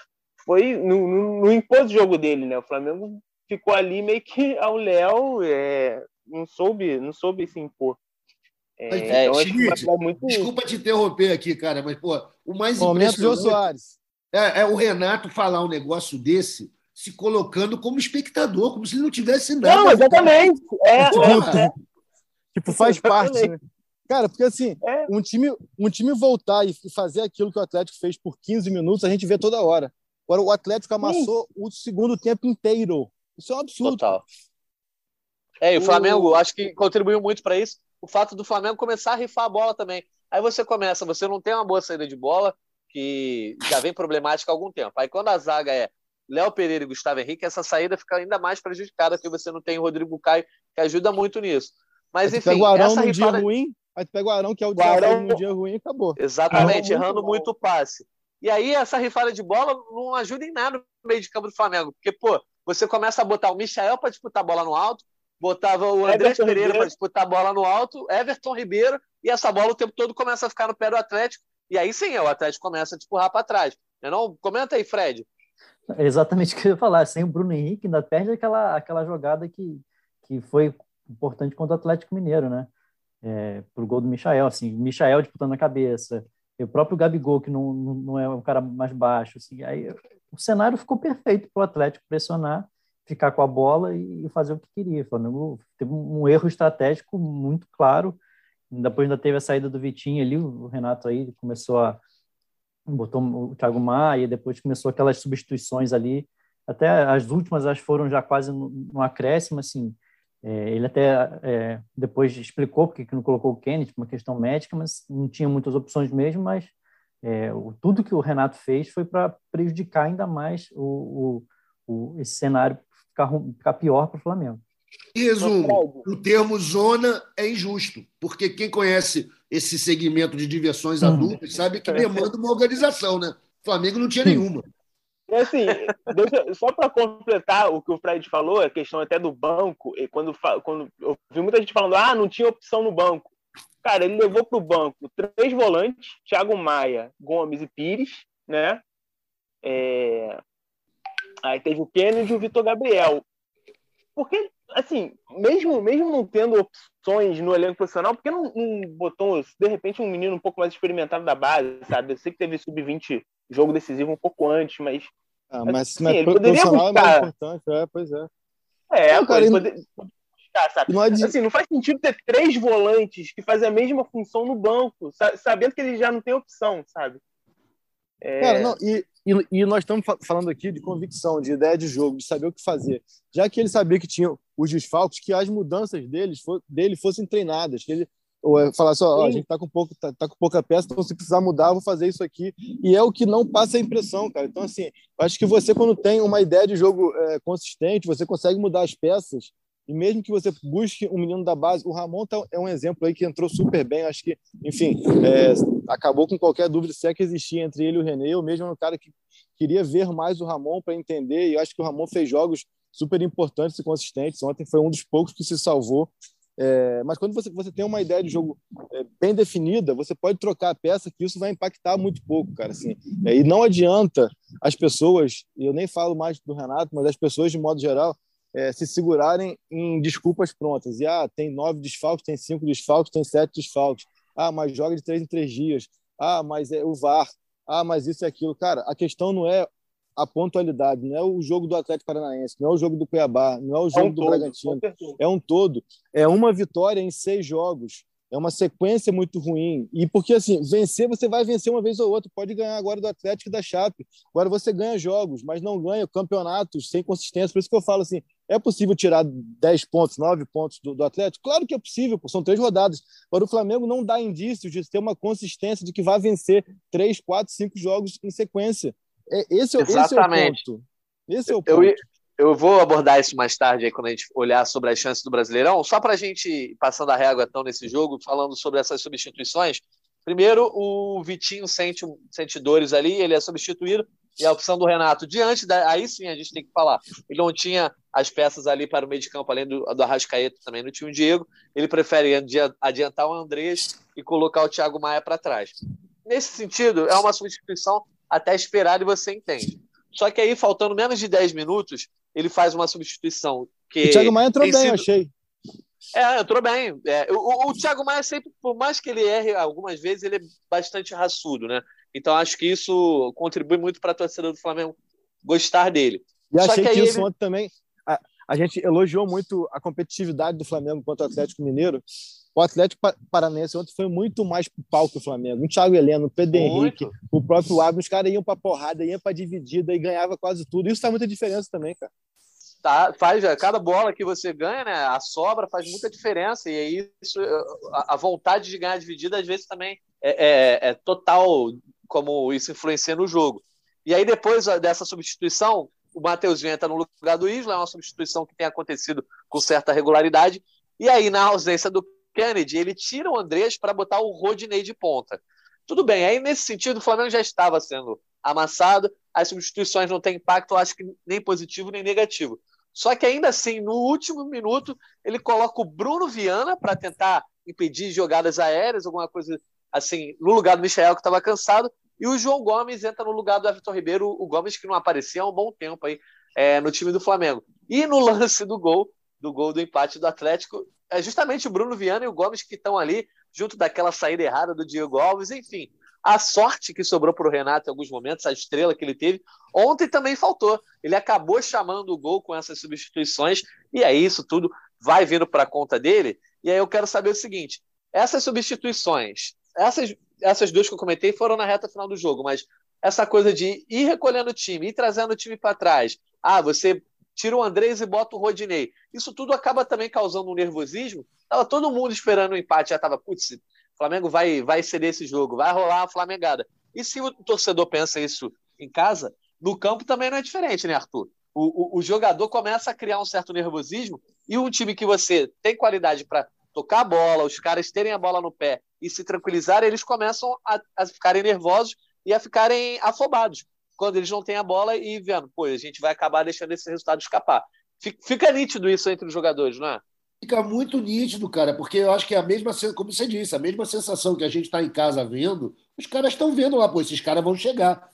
não impôs o jogo dele, né? O Flamengo ficou ali meio que ao léu, não soube se impor. Então, Schmidt, desculpa te interromper aqui, cara, mas pô, o mais impressionante é o Renato falar um negócio desse se colocando como espectador, como se ele não tivesse nada. Não, exatamente. Tipo, faz parte, né? Cara, porque assim, um time voltar e fazer aquilo que o Atlético fez por 15 minutos, a gente vê toda hora. Agora, o Atlético amassou o segundo tempo inteiro. Isso é um absurdo. Total. E o Flamengo, acho que contribuiu muito para isso. O fato do Flamengo começar a rifar a bola também. Aí você não tem uma boa saída de bola, que já vem problemática há algum tempo. Aí quando a zaga é Léo Pereira e Gustavo Henrique, essa saída fica ainda mais prejudicada, porque você não tem o Rodrigo Caio, que ajuda muito nisso. Mas, enfim, pega o Arão num dia ruim, aí tu pega o Arão, que é o desafio num dia ruim, e acabou. Exatamente, errando muito o passe. E aí essa rifada de bola não ajuda em nada no meio de campo do Flamengo, porque, pô, você começa a botar o Michael para disputar a bola no alto, botava o Andrés Pereira para disputar a bola no alto, Everton Ribeiro, e essa bola o tempo todo começa a ficar no pé do Atlético, e aí sim, o Atlético começa a te empurrar para trás. Não? Comenta aí, Fred. É exatamente o que eu ia falar. Sem o Bruno Henrique, ainda perde aquela jogada que foi importante contra o Atlético Mineiro, né? Pro gol do Michael, assim, o Michael disputando na cabeça, e o próprio Gabigol, que não é o cara mais baixo, assim, aí o cenário ficou perfeito para o Atlético pressionar, ficar com a bola e fazer o que queria. O Flamengo teve um erro estratégico muito claro. Depois ainda teve a saída do Vitinho ali, o Renato aí botou o Thiago Maia, e depois começou aquelas substituições ali, até as últimas acho foram já quase no acréscimo, assim. Ele até depois explicou porque que não colocou o Kennedy, uma questão médica, mas não tinha muitas opções mesmo, mas tudo que o Renato fez foi para prejudicar ainda mais esse cenário ficar pior para o Flamengo. Em resumo, o termo zona é injusto, porque quem conhece esse segmento de diversões adultas sabe que demanda uma organização, né? O Flamengo não tinha nenhuma. Assim, só para completar o que o Fred falou, a questão até do banco, e quando eu vi muita gente falando, não tinha opção no banco. Cara, ele levou para o banco 3 volantes, Thiago Maia, Gomes e Pires, né? Aí teve o Kennedy e o Vitor Gabriel. Porque, assim, mesmo não tendo opções no elenco profissional, por que não botou, de repente, um menino um pouco mais experimentado da base, sabe? Eu sei que teve sub-20 jogo decisivo um pouco antes, mas... mas assim, ele poderia buscar... é mais importante, pois é. Ele poderia buscar, sabe? Assim, não faz sentido ter 3 volantes que fazem a mesma função no banco, sabendo que ele já não tem opção, sabe? Cara, não, e nós estamos falando aqui de convicção, de ideia de jogo, de saber o que fazer. Já que ele sabia que tinha os desfalques, que as mudanças dele fossem treinadas, que ele falasse, a gente tá com pouca peça, então se precisar mudar, eu vou fazer isso aqui. E é o que não passa a impressão, cara. Então, assim, eu acho que você, quando tem uma ideia de jogo consistente, você consegue mudar as peças, e mesmo que você busque um menino da base, o Ramon é um exemplo aí que entrou super bem, acho que, enfim, acabou com qualquer dúvida se é que existia entre ele e o René. Eu mesmo era um cara que queria ver mais o Ramon para entender, e eu acho que o Ramon fez jogos super importantes e consistentes. Ontem foi um dos poucos que se salvou. Mas quando você tem uma ideia de jogo bem definida, você pode trocar a peça, que isso vai impactar muito pouco, cara. Assim, e não adianta as pessoas, e eu nem falo mais do Renato, mas as pessoas, de modo geral, se segurarem em desculpas prontas. E tem 9 desfalques, tem 5 desfalques, tem 7 desfalques. Mas joga de 3 em 3 dias. Mas é o VAR. Mas isso e aquilo. Cara, a questão não é a pontualidade, não é o jogo do Atlético Paranaense, não é o jogo do Cuiabá, não é o jogo do Bragantino. É um todo. É uma vitória em 6 jogos. É uma sequência muito ruim. E porque, assim, vencer, você vai vencer uma vez ou outra. Pode ganhar agora do Atlético e da Chape. Agora você ganha jogos, mas não ganha campeonatos sem consistência. Por isso que eu falo assim, é possível tirar 10 pontos, 9 pontos do Atlético? Claro que é possível, são 3 rodadas. Agora o Flamengo não dá indícios de ter uma consistência de que vai vencer 3, 4, 5 jogos em sequência. Esse é o ponto. Esse é o ponto. Eu vou abordar isso mais tarde, aí, quando a gente olhar sobre as chances do Brasileirão. Só para a gente ir passando a régua então, nesse jogo, falando sobre essas substituições. Primeiro, o Vitinho sente dores ali, ele é substituído, e a opção do Renato, aí sim a gente tem que falar. Ele não tinha as peças ali para o meio de campo, além do Arrascaeta, também não tinha o Diego. Ele prefere adiantar o Andrés e colocar o Thiago Maia para trás. Nesse sentido, é uma substituição até esperada, e você entende. Só que aí, faltando menos de 10 minutos, ele faz uma substituição que... O Thiago Maia entrou bem, achei. Entrou bem. O Thiago Maia sempre, por mais que ele erre algumas vezes, ele é bastante raçudo, né? Então acho que isso contribui muito para a torcida do Flamengo gostar dele. E achei que isso ontem também... A gente elogiou muito a competitividade do Flamengo contra o Atlético Mineiro. O Atlético Paranaense ontem foi muito mais pro pau que o Flamengo. O Thiago Heleno, o Pedro Henrique, o próprio Abel, os caras iam pra porrada, iam pra dividida e ganhava quase tudo. Isso faz muita diferença também, cara. Cada bola que você ganha, né, a sobra faz muita diferença, e aí a vontade de ganhar dividida às vezes também é total, como isso influencia no jogo. E aí depois dessa substituição, o Mateuzinho entra no lugar do Isla, é uma substituição que tem acontecido com certa regularidade, e aí na ausência do Kennedy, ele tira o Andrés para botar o Rodinei de ponta. Tudo bem, aí nesse sentido o Flamengo já estava sendo amassado, as substituições não têm impacto, eu acho que nem positivo nem negativo. Só que ainda assim, no último minuto, ele coloca o Bruno Viana para tentar impedir jogadas aéreas, alguma coisa assim, no lugar do Michael, que estava cansado, e o João Gomes entra no lugar do Everton Ribeiro, o Gomes que não aparecia há um bom tempo aí, no time do Flamengo. E no lance do gol do empate do Atlético, é justamente o Bruno Viana e o Gomes que estão ali, junto daquela saída errada do Diego Alves, enfim. A sorte que sobrou para o Renato em alguns momentos, a estrela que ele teve, ontem também faltou. Ele acabou chamando o gol com essas substituições, e aí isso tudo vai vindo para a conta dele. E aí eu quero saber o seguinte, essas substituições, essas duas que eu comentei foram na reta final do jogo, mas essa coisa de ir recolhendo o time, ir trazendo o time para trás, você tira o Andrés e bota o Rodinei, isso tudo acaba também causando um nervosismo. Estava todo mundo esperando o empate, já estava, putz, o Flamengo vai ceder esse jogo, vai rolar a flamengada. E se o torcedor pensa isso em casa, no campo também não é diferente, né, Arthur? O jogador começa a criar um certo nervosismo, e um time que você tem qualidade para tocar a bola, os caras terem a bola no pé e se tranquilizarem, eles começam a ficarem nervosos e a ficarem afobados quando eles não têm a bola e vendo, pô, a gente vai acabar deixando esse resultado escapar. Fica nítido isso entre os jogadores, não é? Fica muito nítido, cara, porque eu acho que é a mesma, como você disse, a mesma sensação que a gente está em casa vendo, os caras estão vendo lá, pô, esses caras vão chegar,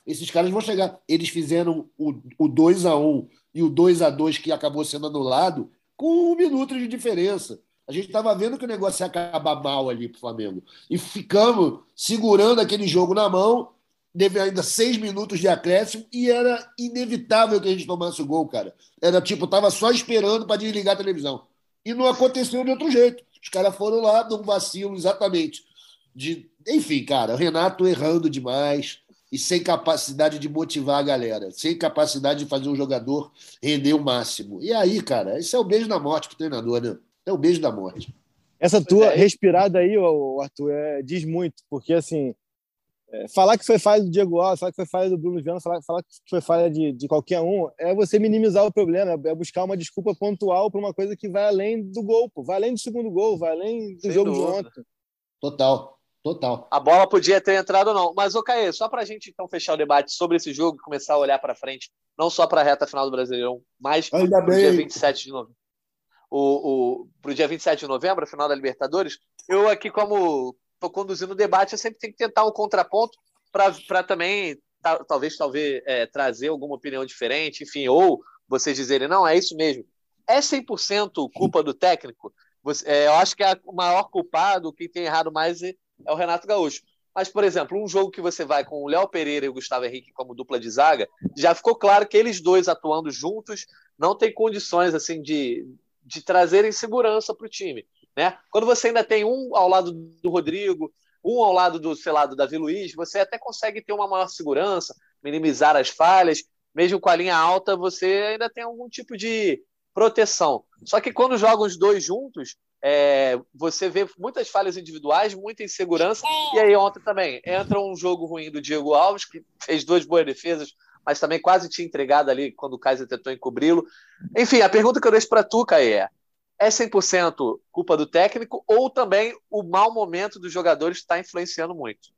Eles fizeram o 2-1 e o 2-2 que acabou sendo anulado com 1 minuto de diferença. A gente estava vendo que o negócio ia acabar mal ali pro Flamengo. E ficamos segurando aquele jogo na mão, teve ainda 6 minutos de acréscimo e era inevitável que a gente tomasse o gol, cara. Era tipo, tava só esperando para desligar a televisão. E não aconteceu de outro jeito. Os caras foram lá, num vacilo exatamente. Enfim, cara, o Renato errando demais e sem capacidade de motivar a galera, sem capacidade de fazer um jogador render o máximo. E aí, cara, esse é o beijo da morte pro treinador, né? É o beijo da morte. Essa tua respirada aí, Arthur, diz muito, porque assim, falar que foi falha do Diego Alves, falar que foi falha do Bruno Viana, falar que foi falha de qualquer um, é você minimizar o problema, é buscar uma desculpa pontual para uma coisa que vai além do gol, pô, vai além do segundo gol, vai além do jogo de ontem. Total. A bola podia ter entrado ou não. Mas, Caê, só para a gente então fechar o debate sobre esse jogo e começar a olhar para frente, não só para a reta final do Brasileirão, mas para o dia 27 de novembro. Para o dia 27 de novembro, a final da Libertadores, eu aqui, como estou conduzindo o debate, eu sempre tenho que tentar um contraponto para também, talvez trazer alguma opinião diferente, enfim, ou vocês dizerem, não, é isso mesmo. É 100% culpa do técnico? Eu acho que o maior culpado, quem tem errado mais é o Renato Gaúcho. Mas, por exemplo, um jogo que você vai com o Léo Pereira e o Gustavo Henrique como dupla de zaga, já ficou claro que eles dois atuando juntos não têm condições assim de trazerem segurança para o time, né? Quando você ainda tem um ao lado do Rodrigo, um ao lado do Davi Luiz, você até consegue ter uma maior segurança, minimizar as falhas, mesmo com a linha alta, você ainda tem algum tipo de proteção. Só que quando jogam os dois juntos, você vê muitas falhas individuais, muita insegurança, e aí ontem também entra um jogo ruim do Diego Alves, que fez 2 boas defesas, mas também quase tinha entregado ali quando o Kaiser tentou encobri-lo. Enfim, a pergunta que eu deixo para tu, Caê, é 100% culpa do técnico ou também o mau momento dos jogadores está influenciando muito?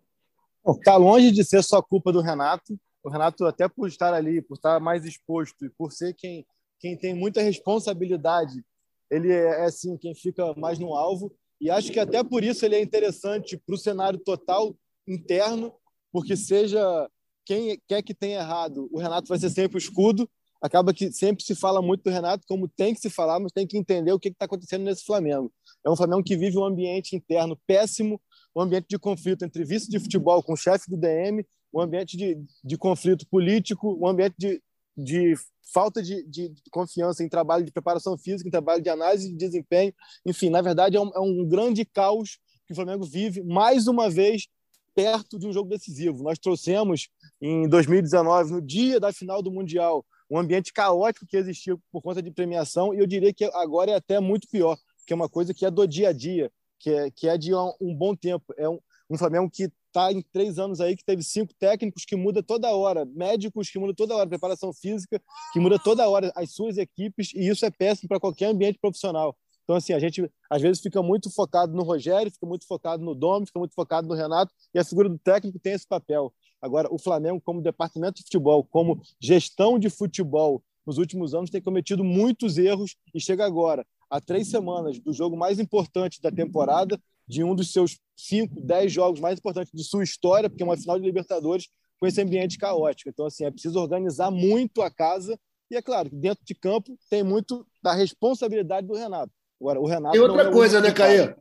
Está longe de ser só culpa do Renato. O Renato, até por estar ali, por estar mais exposto e por ser quem tem muita responsabilidade, ele é assim, quem fica mais no alvo. E acho que até por isso ele é interessante para o cenário total interno, porque seja quem quer que tenha errado, o Renato vai ser sempre o escudo. Acaba que sempre se fala muito do Renato, como tem que se falar, mas tem que entender o que está acontecendo nesse Flamengo. É um Flamengo que vive um ambiente interno péssimo, um ambiente de conflito entre vice de futebol com o chefe do DM, um ambiente de conflito político, um ambiente de falta de confiança em trabalho de preparação física, em trabalho de análise de desempenho. Enfim, na verdade, é um grande caos que o Flamengo vive, mais uma vez, perto de um jogo decisivo. Nós trouxemos, em 2019, no dia da final do Mundial, um ambiente caótico que existia por conta de premiação, e eu diria que agora é até muito pior, que é uma coisa que é do dia a dia, que é de um bom tempo. É um Flamengo que está em 3 anos aí, que teve 5 técnicos, que muda toda hora, médicos que muda toda hora, preparação física, que muda toda hora as suas equipes, e isso é péssimo para qualquer ambiente profissional. Então, assim, a gente às vezes fica muito focado no Rogério, fica muito focado no Domi, fica muito focado no Renato, e a figura do técnico tem esse papel. Agora, o Flamengo, como departamento de futebol, como gestão de futebol, nos últimos anos tem cometido muitos erros e chega agora, há 3 semanas, do jogo mais importante da temporada, de um dos seus 5, 10 jogos mais importantes de sua história, porque é uma final de Libertadores com esse ambiente caótico. Então, assim, é preciso organizar muito a casa e, é claro, dentro de campo tem muito da responsabilidade do Renato. Agora, o Renato... E outra coisa, né, Caê?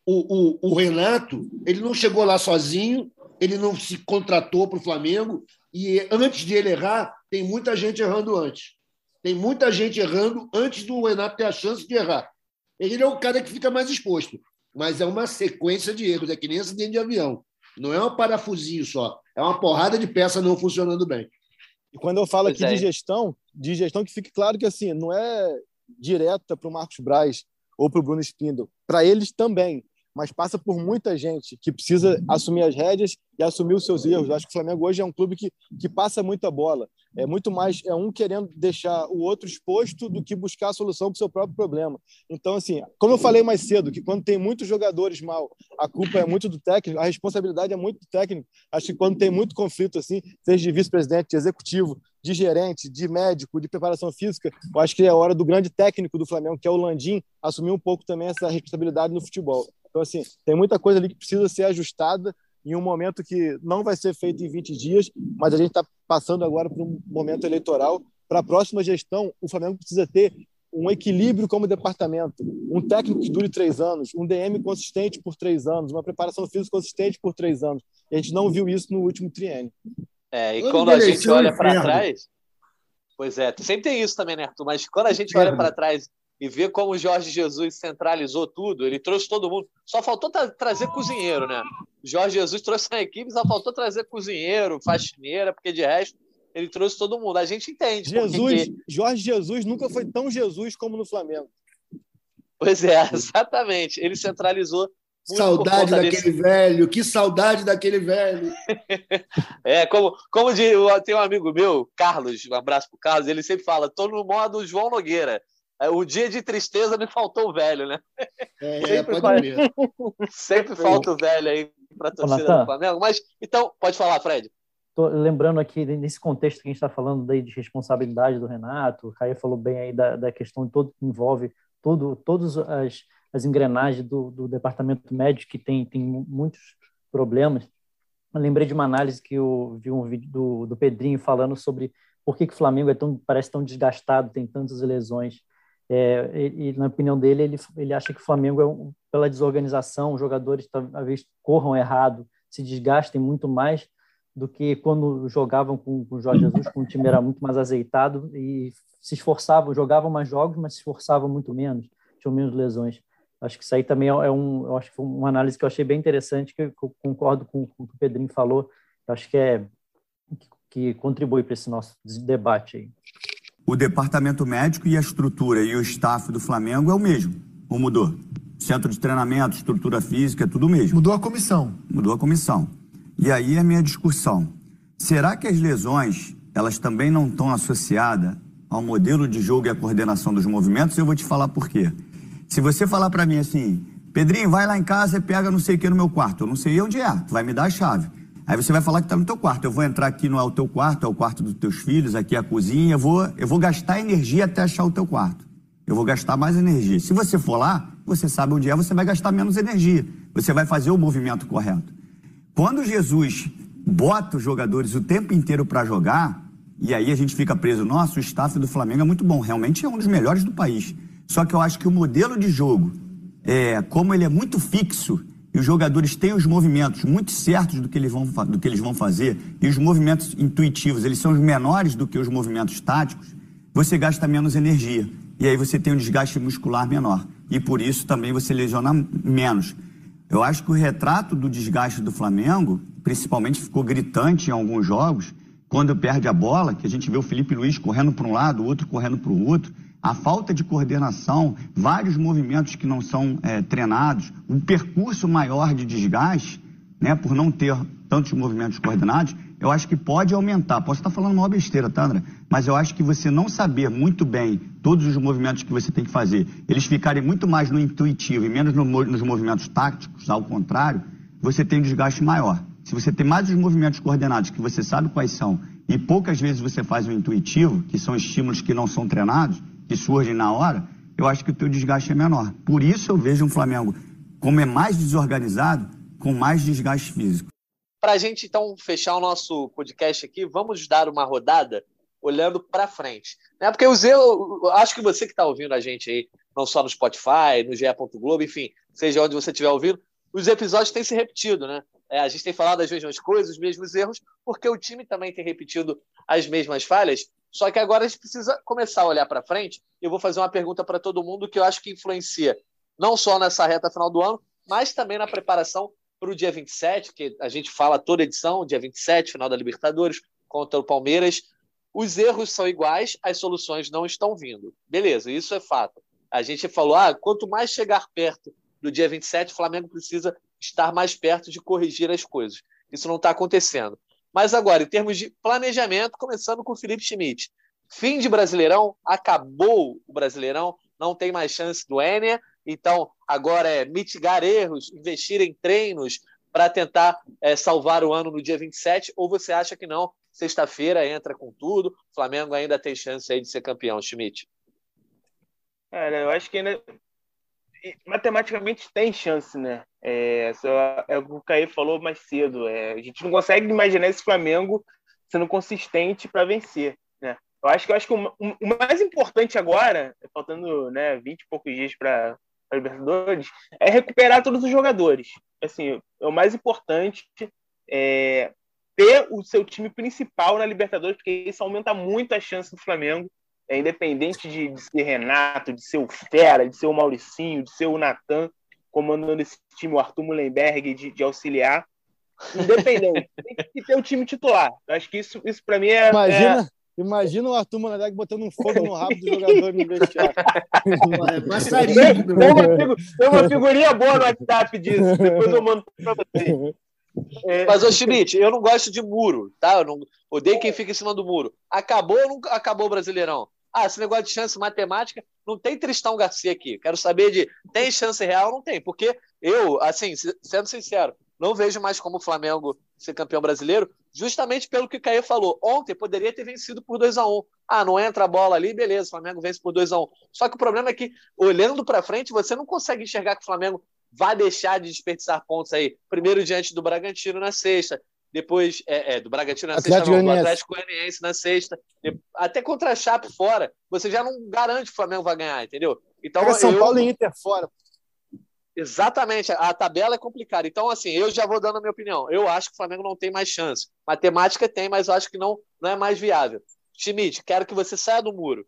O Renato, ele não chegou lá sozinho, ele não se contratou para o Flamengo e antes de ele errar, tem muita gente errando antes. Tem muita gente errando antes do Renato ter a chance de errar. Ele é o cara que fica mais exposto, mas é uma sequência de erros, é que nem acidente de avião. Não é um parafusinho só, é uma porrada de peça não funcionando bem. E quando eu falo aqui de gestão, que fique claro que assim, não é direta para o Marcos Braz ou para o Bruno Spindl, para eles também, mas passa por muita gente que precisa assumir as rédeas e assumir os seus erros. Eu acho que o Flamengo hoje é um clube que passa muita bola. É muito mais um querendo deixar o outro exposto do que buscar a solução para o seu próprio problema. Então, assim, como eu falei mais cedo, que quando tem muitos jogadores mal, a culpa é muito do técnico, a responsabilidade é muito do técnico. Acho que quando tem muito conflito, assim, seja de vice-presidente, de executivo, de gerente, de médico, de preparação física, eu acho que é a hora do grande técnico do Flamengo, que é o Landim, assumir um pouco também essa responsabilidade no futebol. Então, assim, tem muita coisa ali que precisa ser ajustada em um momento que não vai ser feito em 20 dias, mas a gente está passando agora para um momento eleitoral. Para a próxima gestão, o Flamengo precisa ter um equilíbrio como departamento, um técnico que dure 3 anos, um DM consistente por 3 anos, uma preparação física consistente por 3 anos. E a gente não viu isso no último triênio. E quando a gente olha para trás... Pois é, sempre tem isso também, né, Arthur? Mas quando a gente olha para trás e vê como o Jorge Jesus centralizou tudo, ele trouxe todo mundo. Só faltou trazer cozinheiro, né? O Jorge Jesus trouxe a equipe, só faltou trazer cozinheiro, faxineira, porque de resto ele trouxe todo mundo. A gente entende. Jorge Jesus nunca foi tão Jesus como no Flamengo. Pois é, exatamente. Ele centralizou. Saudade daquele velho, que saudade daquele velho. Como tem um amigo meu, Carlos, um abraço pro Carlos, ele sempre fala, tô no modo João Nogueira. O dia de tristeza me faltou o velho, né? Sempre falta o velho aí para a torcida do Flamengo. Mas, então, pode falar, Fred. Tô lembrando aqui, nesse contexto que a gente está falando daí de responsabilidade do Renato, o Caio falou bem aí da questão de todo que envolve todas as engrenagens do departamento médico, que tem muitos problemas. Eu lembrei de uma análise que eu vi um vídeo do Pedrinho falando sobre por que o Flamengo parece tão desgastado, tem tantas lesões. E na opinião dele, ele acha que o Flamengo, pela desorganização, os jogadores talvez corram errado, se desgastem muito mais do que quando jogavam com o Jorge Jesus, quando o time era muito mais azeitado e se esforçavam, jogavam mais jogos, mas se esforçavam muito menos, tinham menos lesões. Acho que isso aí também eu acho que foi uma análise que eu achei bem interessante, que eu concordo com o que o Pedrinho falou. Eu acho que contribui para esse nosso debate aí. O departamento médico e a estrutura e o staff do Flamengo é o mesmo, ou mudou? Centro de treinamento, estrutura física, é tudo o mesmo. Mudou a comissão. Mudou a comissão. E aí a minha discussão. Será que as lesões, elas também não estão associadas ao modelo de jogo e à coordenação dos movimentos? Eu vou te falar por quê. Se você falar para mim assim, Pedrinho, vai lá em casa e pega não sei o que no meu quarto. Eu não sei onde é, tu vai me dar a chave. Aí você vai falar que está no teu quarto. Eu vou entrar aqui, não é o teu quarto, é o quarto dos teus filhos, aqui é a cozinha. Eu vou gastar energia até achar o teu quarto. Eu vou gastar mais energia. Se você for lá, você sabe onde é, você vai gastar menos energia. Você vai fazer o movimento correto. Quando Jesus bota os jogadores o tempo inteiro para jogar, e aí a gente fica preso, nossa, o staff do Flamengo é muito bom, realmente é um dos melhores do país. Só que eu acho que o modelo de jogo, como ele é muito fixo, e os jogadores têm os movimentos muito certos do que eles vão fazer, e os movimentos intuitivos, eles são os menores do que os movimentos táticos, você gasta menos energia. E aí você tem um desgaste muscular menor. E por isso também você lesiona menos. Eu acho que o retrato do desgaste do Flamengo, principalmente ficou gritante em alguns jogos, quando perde a bola, que a gente vê o Felipe Luiz correndo para um lado, o outro correndo para o outro, a falta de coordenação, vários movimentos que não são treinados, um percurso maior de desgaste, né, por não ter tantos movimentos coordenados, eu acho que pode aumentar. Posso estar falando uma besteira, tá, André? Mas eu acho que você não saber muito bem todos os movimentos que você tem que fazer, eles ficarem muito mais no intuitivo e menos nos movimentos táticos, ao contrário, você tem um desgaste maior. Se você tem mais os movimentos coordenados, que você sabe quais são, e poucas vezes você faz o intuitivo, que são estímulos que não são treinados, que surgem na hora, eu acho que o teu desgaste é menor. Por isso eu vejo um Flamengo, como é mais desorganizado, com mais desgaste físico. Para a gente, então, fechar o nosso podcast aqui, vamos dar uma rodada olhando para frente. Né? Porque eu acho que você que está ouvindo a gente aí, não só no Spotify, no GE. Globo, enfim, seja onde você estiver ouvindo, os episódios têm se repetido, né? A gente tem falado as mesmas coisas, os mesmos erros, porque o time também tem repetido as mesmas falhas. Só que agora a gente precisa começar a olhar para frente. Eu vou fazer uma pergunta para todo mundo que eu acho que influencia não só nessa reta final do ano, mas também na preparação para o dia 27, que a gente fala toda edição, dia 27, final da Libertadores, contra o Palmeiras. Os erros são iguais, as soluções não estão vindo. Beleza, isso é fato. A gente falou, quanto mais chegar perto do dia 27, o Flamengo precisa estar mais perto de corrigir as coisas. Isso não está acontecendo. Mas agora, em termos de planejamento, começando com o Felipe Schmidt. Fim de Brasileirão, acabou o Brasileirão, não tem mais chance do Enner, então agora é mitigar erros, investir em treinos para tentar salvar o ano no dia 27, ou você acha que não? Sexta-feira entra com tudo, o Flamengo ainda tem chance aí de ser campeão, Schmidt? Cara, eu acho que ainda matematicamente tem chance, né? É o que o Caí falou mais cedo. A gente não consegue imaginar esse Flamengo sendo consistente para vencer, né? Eu acho que o mais importante agora, faltando 20 e poucos dias para a Libertadores, é recuperar todos os jogadores. Assim, o mais importante é ter o seu time principal na Libertadores, porque isso aumenta muito a chance do Flamengo. Independente de ser Renato, de ser o Fera, de ser o Mauricinho, de ser o Natan, comandando esse time, o Arthur Mullenberg de auxiliar. Independente, tem que ter o time titular. Eu acho que isso para mim Imagina o Arthur Mullenberg botando um fogo no rabo do jogador no vestiário. Tem uma figurinha boa no WhatsApp disso, depois eu mando para você. Mas, ô Schmidt, eu não gosto de muro, tá? Eu não odeio quem fica em cima do muro. Acabou ou não acabou o Brasileirão? Esse negócio de chance matemática, não tem Tristão Garcia aqui. Quero saber tem chance real ou não tem? Porque eu, assim, sendo sincero, não vejo mais como o Flamengo ser campeão brasileiro, justamente pelo que o Caê falou. Ontem poderia ter vencido por 2-1. Não entra a bola ali, beleza, o Flamengo vence por 2-1. Só que o problema é que, olhando para frente, você não consegue enxergar que o Flamengo vai deixar de desperdiçar pontos aí. Primeiro diante do Bragantino na sexta, depois do Bragantino na sexta, não, do Atlético Goianiense na sexta, até contra a Chape fora, você já não garante que o Flamengo vai ganhar, entendeu? Então, São Paulo e Inter fora. Exatamente, a tabela é complicada. Então, assim, eu já vou dando a minha opinião. Eu acho que o Flamengo não tem mais chance. Matemática tem, mas eu acho que não é mais viável. Schmidt, quero que você saia do muro.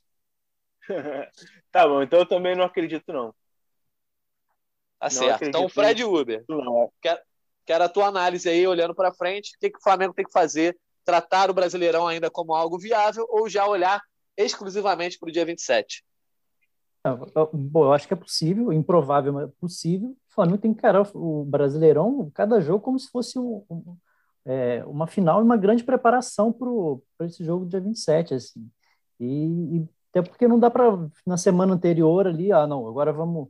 Tá bom, então eu também não acredito, não. Tá certo. Então, Fred Uber, quero a tua análise aí, olhando para frente. O que o Flamengo tem que fazer? Tratar o Brasileirão ainda como algo viável ou já olhar exclusivamente para o dia 27? Bom, eu acho que é possível, improvável, mas possível. O Flamengo tem que encarar o Brasileirão, cada jogo, como se fosse uma final e uma grande preparação para esse jogo do dia 27. Assim. E até porque não dá para, na semana anterior ali, não, agora vamos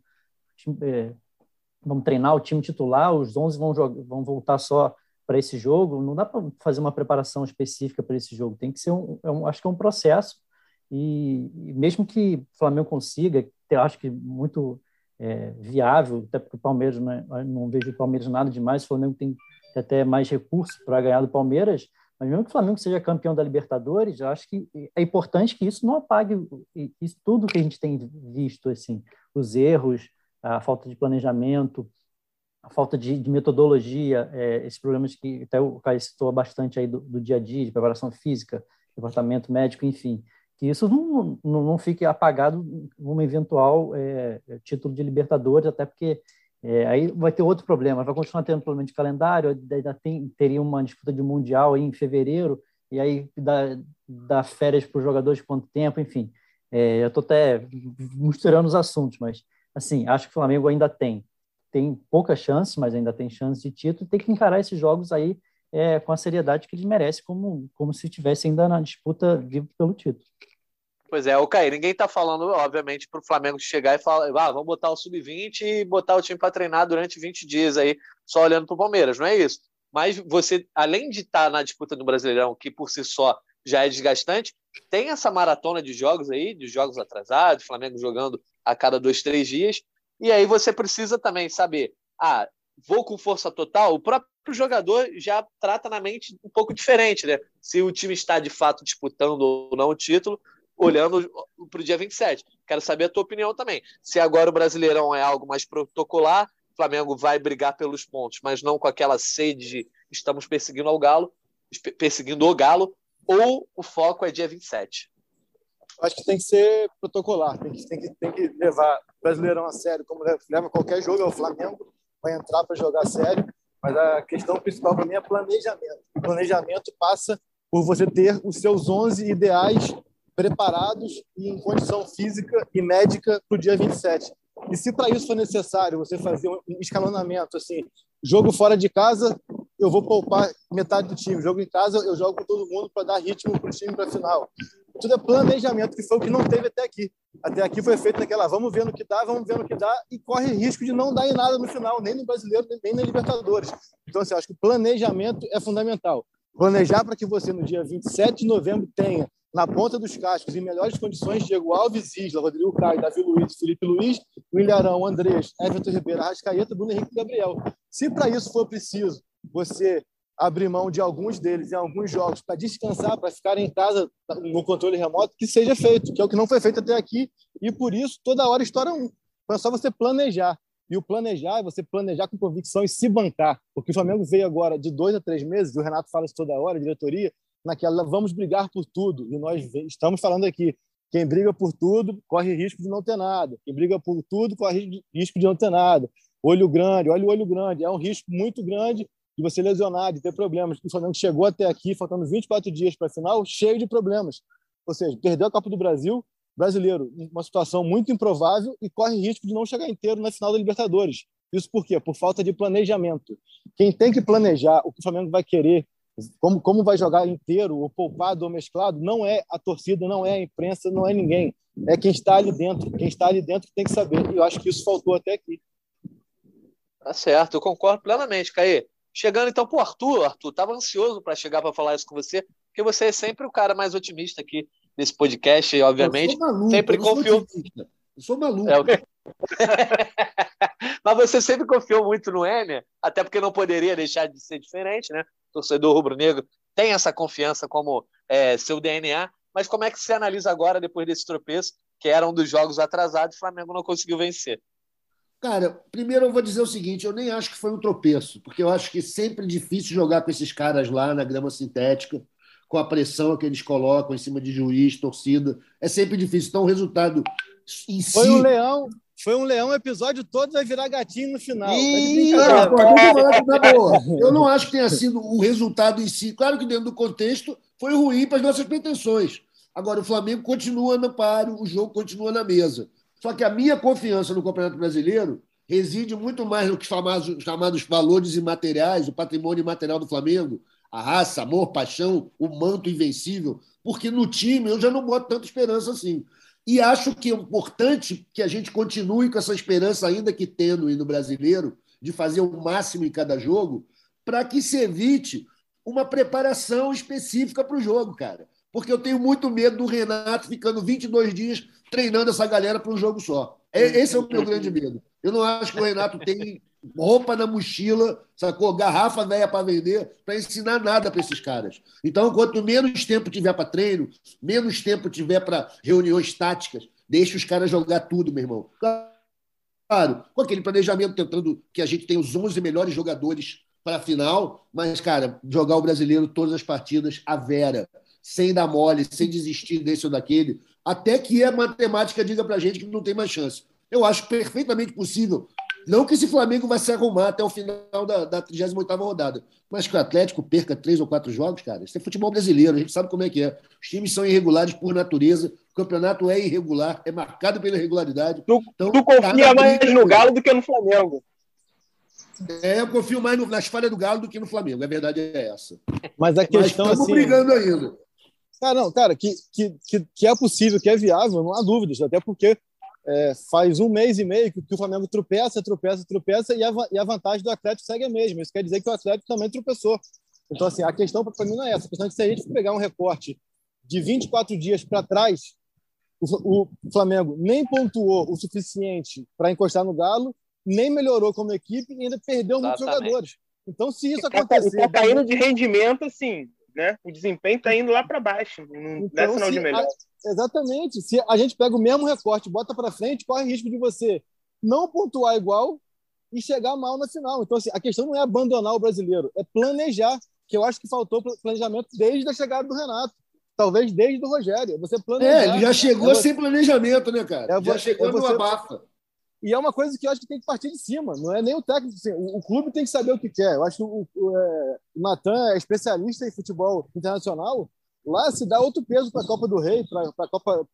treinar o time titular, os 11 vão voltar só para esse jogo. Não dá para fazer uma preparação específica para esse jogo. Tem que ser acho que é um processo. E mesmo que o Flamengo consiga, eu acho que muito viável, até porque o Palmeiras, não vejo o Palmeiras nada demais, o Flamengo tem até mais recursos para ganhar do Palmeiras, mas mesmo que o Flamengo seja campeão da Libertadores, eu acho que é importante que isso não apague isso tudo que a gente tem visto, assim, os erros, a falta de planejamento, a falta de metodologia, esses problemas que até o Caio citou bastante aí do dia a dia, de preparação física, departamento médico, enfim, que isso não fique apagado num eventual título de Libertadores, até porque aí vai ter outro problema, vai continuar tendo problema de calendário, teria uma disputa de Mundial aí em fevereiro, e aí dá férias para os jogadores quanto tempo, enfim. Eu estou até misturando os assuntos, mas assim, acho que o Flamengo ainda tem poucas chances, mas ainda tem chance de título, tem que encarar esses jogos aí com a seriedade que eles merecem, como se estivesse ainda na disputa vivo pelo título. Pois é, Caí, ninguém está falando, obviamente, para o Flamengo chegar e falar, vamos botar o sub-20 e botar o time para treinar durante 20 dias aí, só olhando para o Palmeiras, não é isso? mas você, além de estar na disputa do Brasileirão, que por si só já é desgastante, tem essa maratona de jogos aí, de jogos atrasados, Flamengo jogando a cada 2, 3 dias, e aí você precisa também saber, vou com força total, o próprio jogador já trata na mente um pouco diferente, né? Se o time está de fato disputando ou não o título, olhando para o dia 27. Quero saber a tua opinião também. Se agora o Brasileirão é algo mais protocolar, o Flamengo vai brigar pelos pontos, mas não com aquela sede de estamos perseguindo o Galo, ou o foco é dia 27? Acho que tem que ser protocolar, tem que levar o Brasileirão a sério, como leva qualquer jogo. O Flamengo vai entrar para jogar sério, mas a questão principal para mim é planejamento. O planejamento passa por você ter os seus 11 ideais preparados e em condição física e médica para o dia 27. E se para isso for necessário você fazer um escalonamento, assim, jogo fora de casa, eu vou poupar metade do time. Jogo em casa, eu jogo com todo mundo para dar ritmo para o time para a final. Tudo é planejamento, que foi o que não teve até aqui. Até aqui foi feito naquela, vamos ver no que dá, e corre risco de não dar em nada no final, nem no Brasileiro, nem na Libertadores. Então, assim, eu acho que o planejamento é fundamental. Planejar para que você, no dia 27 de novembro, tenha na ponta dos cascos, em melhores condições, Diego Alves, Isla, Rodrigo Caio, Davi Luiz, Felipe Luiz, William Arão, Andrés, Everton Ribeiro, Arrascaeta, Bruno Henrique e Gabriel. Se para isso for preciso você abrir mão de alguns deles em alguns jogos para descansar, para ficarem em casa no controle remoto, que seja feito, que é o que não foi feito até aqui, e por isso toda hora estoura um. Então é só você planejar. E o planejar é você planejar com convicção e se bancar. Porque o Flamengo veio agora de 2 a 3 meses, e o Renato fala isso toda hora, a diretoria, naquela vamos brigar por tudo. E nós estamos falando aqui, quem briga por tudo corre risco de não ter nada. Quem briga por tudo corre risco de não ter nada. Olho grande, olha o olho grande. É um risco muito grande de você lesionar, de ter problemas. O Flamengo chegou até aqui, faltando 24 dias para a final, cheio de problemas. Ou seja, perdeu a Copa do Brasil, brasileiro, uma situação muito improvável, e corre risco de não chegar inteiro na final da Libertadores. Isso por quê? Por falta de planejamento. Quem tem que planejar o que o Flamengo vai querer, como vai jogar inteiro, ou poupado ou mesclado, não é a torcida, não é a imprensa, não é ninguém. É quem está ali dentro. Quem está ali dentro tem que saber. E eu acho que isso faltou até aqui. Tá certo, eu concordo plenamente, Caê. Chegando então para o Arthur, estava ansioso para chegar para falar isso com você, porque você é sempre o cara mais otimista aqui nesse podcast, e obviamente sempre confiou. Eu sou maluco. Mas você sempre confiou muito no Enner, até porque não poderia deixar de ser diferente, né? O torcedor rubro-negro tem essa confiança como seu DNA, mas como é que você analisa agora, depois desse tropeço, que era um dos jogos atrasados, o Flamengo não conseguiu vencer? Cara, primeiro eu vou dizer o seguinte, eu nem acho que foi um tropeço, porque eu acho que é sempre difícil jogar com esses caras lá na grama sintética, com a pressão que eles colocam em cima de juiz, torcida, é sempre difícil. Então o resultado em si... Foi um leão, o episódio todo vai virar gatinho no final. Eu não acho que tenha sido o resultado em si. Claro que dentro do contexto foi ruim para as nossas pretensões. Agora o Flamengo continua no páreo, o jogo continua na mesa. Só que a minha confiança no Campeonato Brasileiro reside muito mais no que chamados valores imateriais, o patrimônio imaterial do Flamengo, a raça, amor, paixão, o manto invencível, porque no time eu já não boto tanta esperança assim. E acho que é importante que a gente continue com essa esperança, ainda que tênue no Brasileiro, de fazer o máximo em cada jogo, para que se evite uma preparação específica para o jogo, cara. Porque eu tenho muito medo do Renato ficando 22 dias treinando essa galera para um jogo só. Esse é o meu grande medo. Eu não acho que o Renato tem roupa na mochila, sacou? Garrafa velha para vender, para ensinar nada para esses caras. Então, quanto menos tempo tiver para treino, menos tempo tiver para reuniões táticas, deixa os caras jogar tudo, meu irmão. Claro, com aquele planejamento, tentando que a gente tenha os 11 melhores jogadores para a final, mas, cara, jogar o Brasileiro todas as partidas à vera, sem dar mole, sem desistir desse ou daquele, até que a matemática diga para a gente que não tem mais chance. Eu acho perfeitamente possível. Não que esse Flamengo vai se arrumar até o final da 38ª rodada, mas que o Atlético perca 3 ou 4 jogos, cara, isso é futebol brasileiro, a gente sabe como é que é. Os times são irregulares por natureza, o campeonato é irregular, é marcado pela irregularidade. Tu confia mais no Galo do que no Flamengo. Eu confio mais nas falhas do Galo do que no Flamengo, a verdade é essa. Mas a questão estamos assim, brigando ainda. Cara, que é possível, que é viável, não há dúvidas, até porque faz 1 mês e meio que o Flamengo tropeça e a vantagem do Atlético segue a mesma. Isso quer dizer que o Atlético também tropeçou. Então, assim, a questão para mim não é essa. A questão é que se a gente for pegar um recorte de 24 dias para trás, o Flamengo nem pontuou o suficiente para encostar no Galo, nem melhorou como equipe e ainda perdeu muitos jogadores. Então, se isso acontecer... Está caindo de rendimento, assim, né? O desempenho está indo lá para baixo. Não é sinal de melhor. Exatamente. Se a gente pega o mesmo recorte, bota para frente, corre o risco de você não pontuar igual e chegar mal na final. Então, assim, a questão não é abandonar o brasileiro, é planejar, que eu acho que faltou planejamento desde a chegada do Renato. Talvez desde o Rogério. Você planejar. Ele já chegou sem planejamento, né, cara? Já chegou no abafa. E é uma coisa que eu acho que tem que partir de cima. Não é nem o técnico. Assim, o clube tem que saber o que quer. Eu acho que o Natan é especialista em futebol internacional. Lá se dá outro peso para a Copa do Rei, para a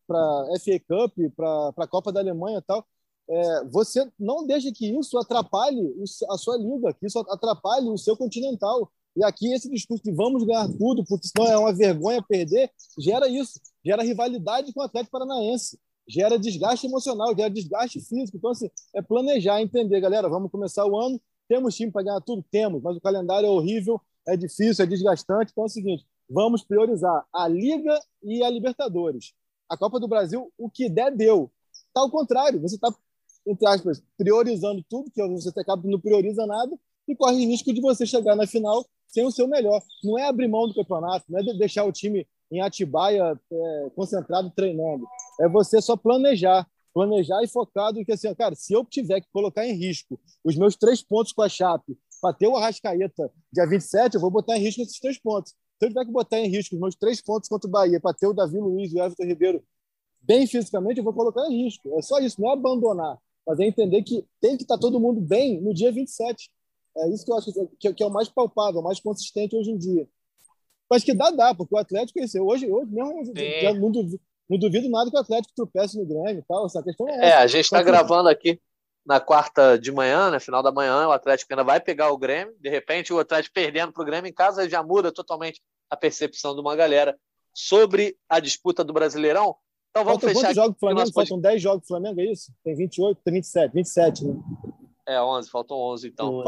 FA Cup, para a Copa da Alemanha e tal. Você não deixa que isso atrapalhe a sua liga, que isso atrapalhe o seu continental. E aqui esse discurso de vamos ganhar tudo, porque senão é uma vergonha perder, gera isso. Gera rivalidade com o Atlético Paranaense. Gera desgaste emocional, gera desgaste físico. Então, assim, é planejar, entender, galera, vamos começar o ano, temos time para ganhar tudo? Temos, mas o calendário é horrível, é difícil, é desgastante. Então é o seguinte, vamos priorizar a Liga e a Libertadores. A Copa do Brasil, o que der, deu. Está ao contrário, você está, entre aspas, priorizando tudo, que você acaba não prioriza nada, e corre o risco de você chegar na final sem o seu melhor. Não é abrir mão do campeonato, não é deixar o time em Atibaia concentrado treinando. É você só planejar e focado em que, assim, cara, se eu tiver que colocar em risco os meus 3 pontos com a Chape para ter o Arrascaeta dia 27, eu vou botar em risco esses 3 pontos. Se eu tiver que botar em risco os meus 3 pontos contra o Bahia para ter o Davi Luiz e o Everton Ribeiro bem fisicamente, eu vou colocar em risco. É só isso, não é abandonar, mas é entender que tem que estar todo mundo bem no dia 27. É isso que eu acho que é o mais palpável, o mais consistente hoje em dia. Mas que dá, porque o Atlético hoje mesmo já não duvido nada que o Atlético tropece no Grêmio e tal. Essa questão não é essa. A gente está gravando aqui na quarta de manhã, né, final da manhã, o Atlético ainda vai pegar o Grêmio, de repente o Atlético perdendo para o Grêmio em casa já muda totalmente a percepção de uma galera sobre a disputa do Brasileirão. Então vamos fechar quantos jogos do Flamengo? Faltam 10 jogos do Flamengo, é isso? Tem 28, tem 27, né? 11, faltam 11 então.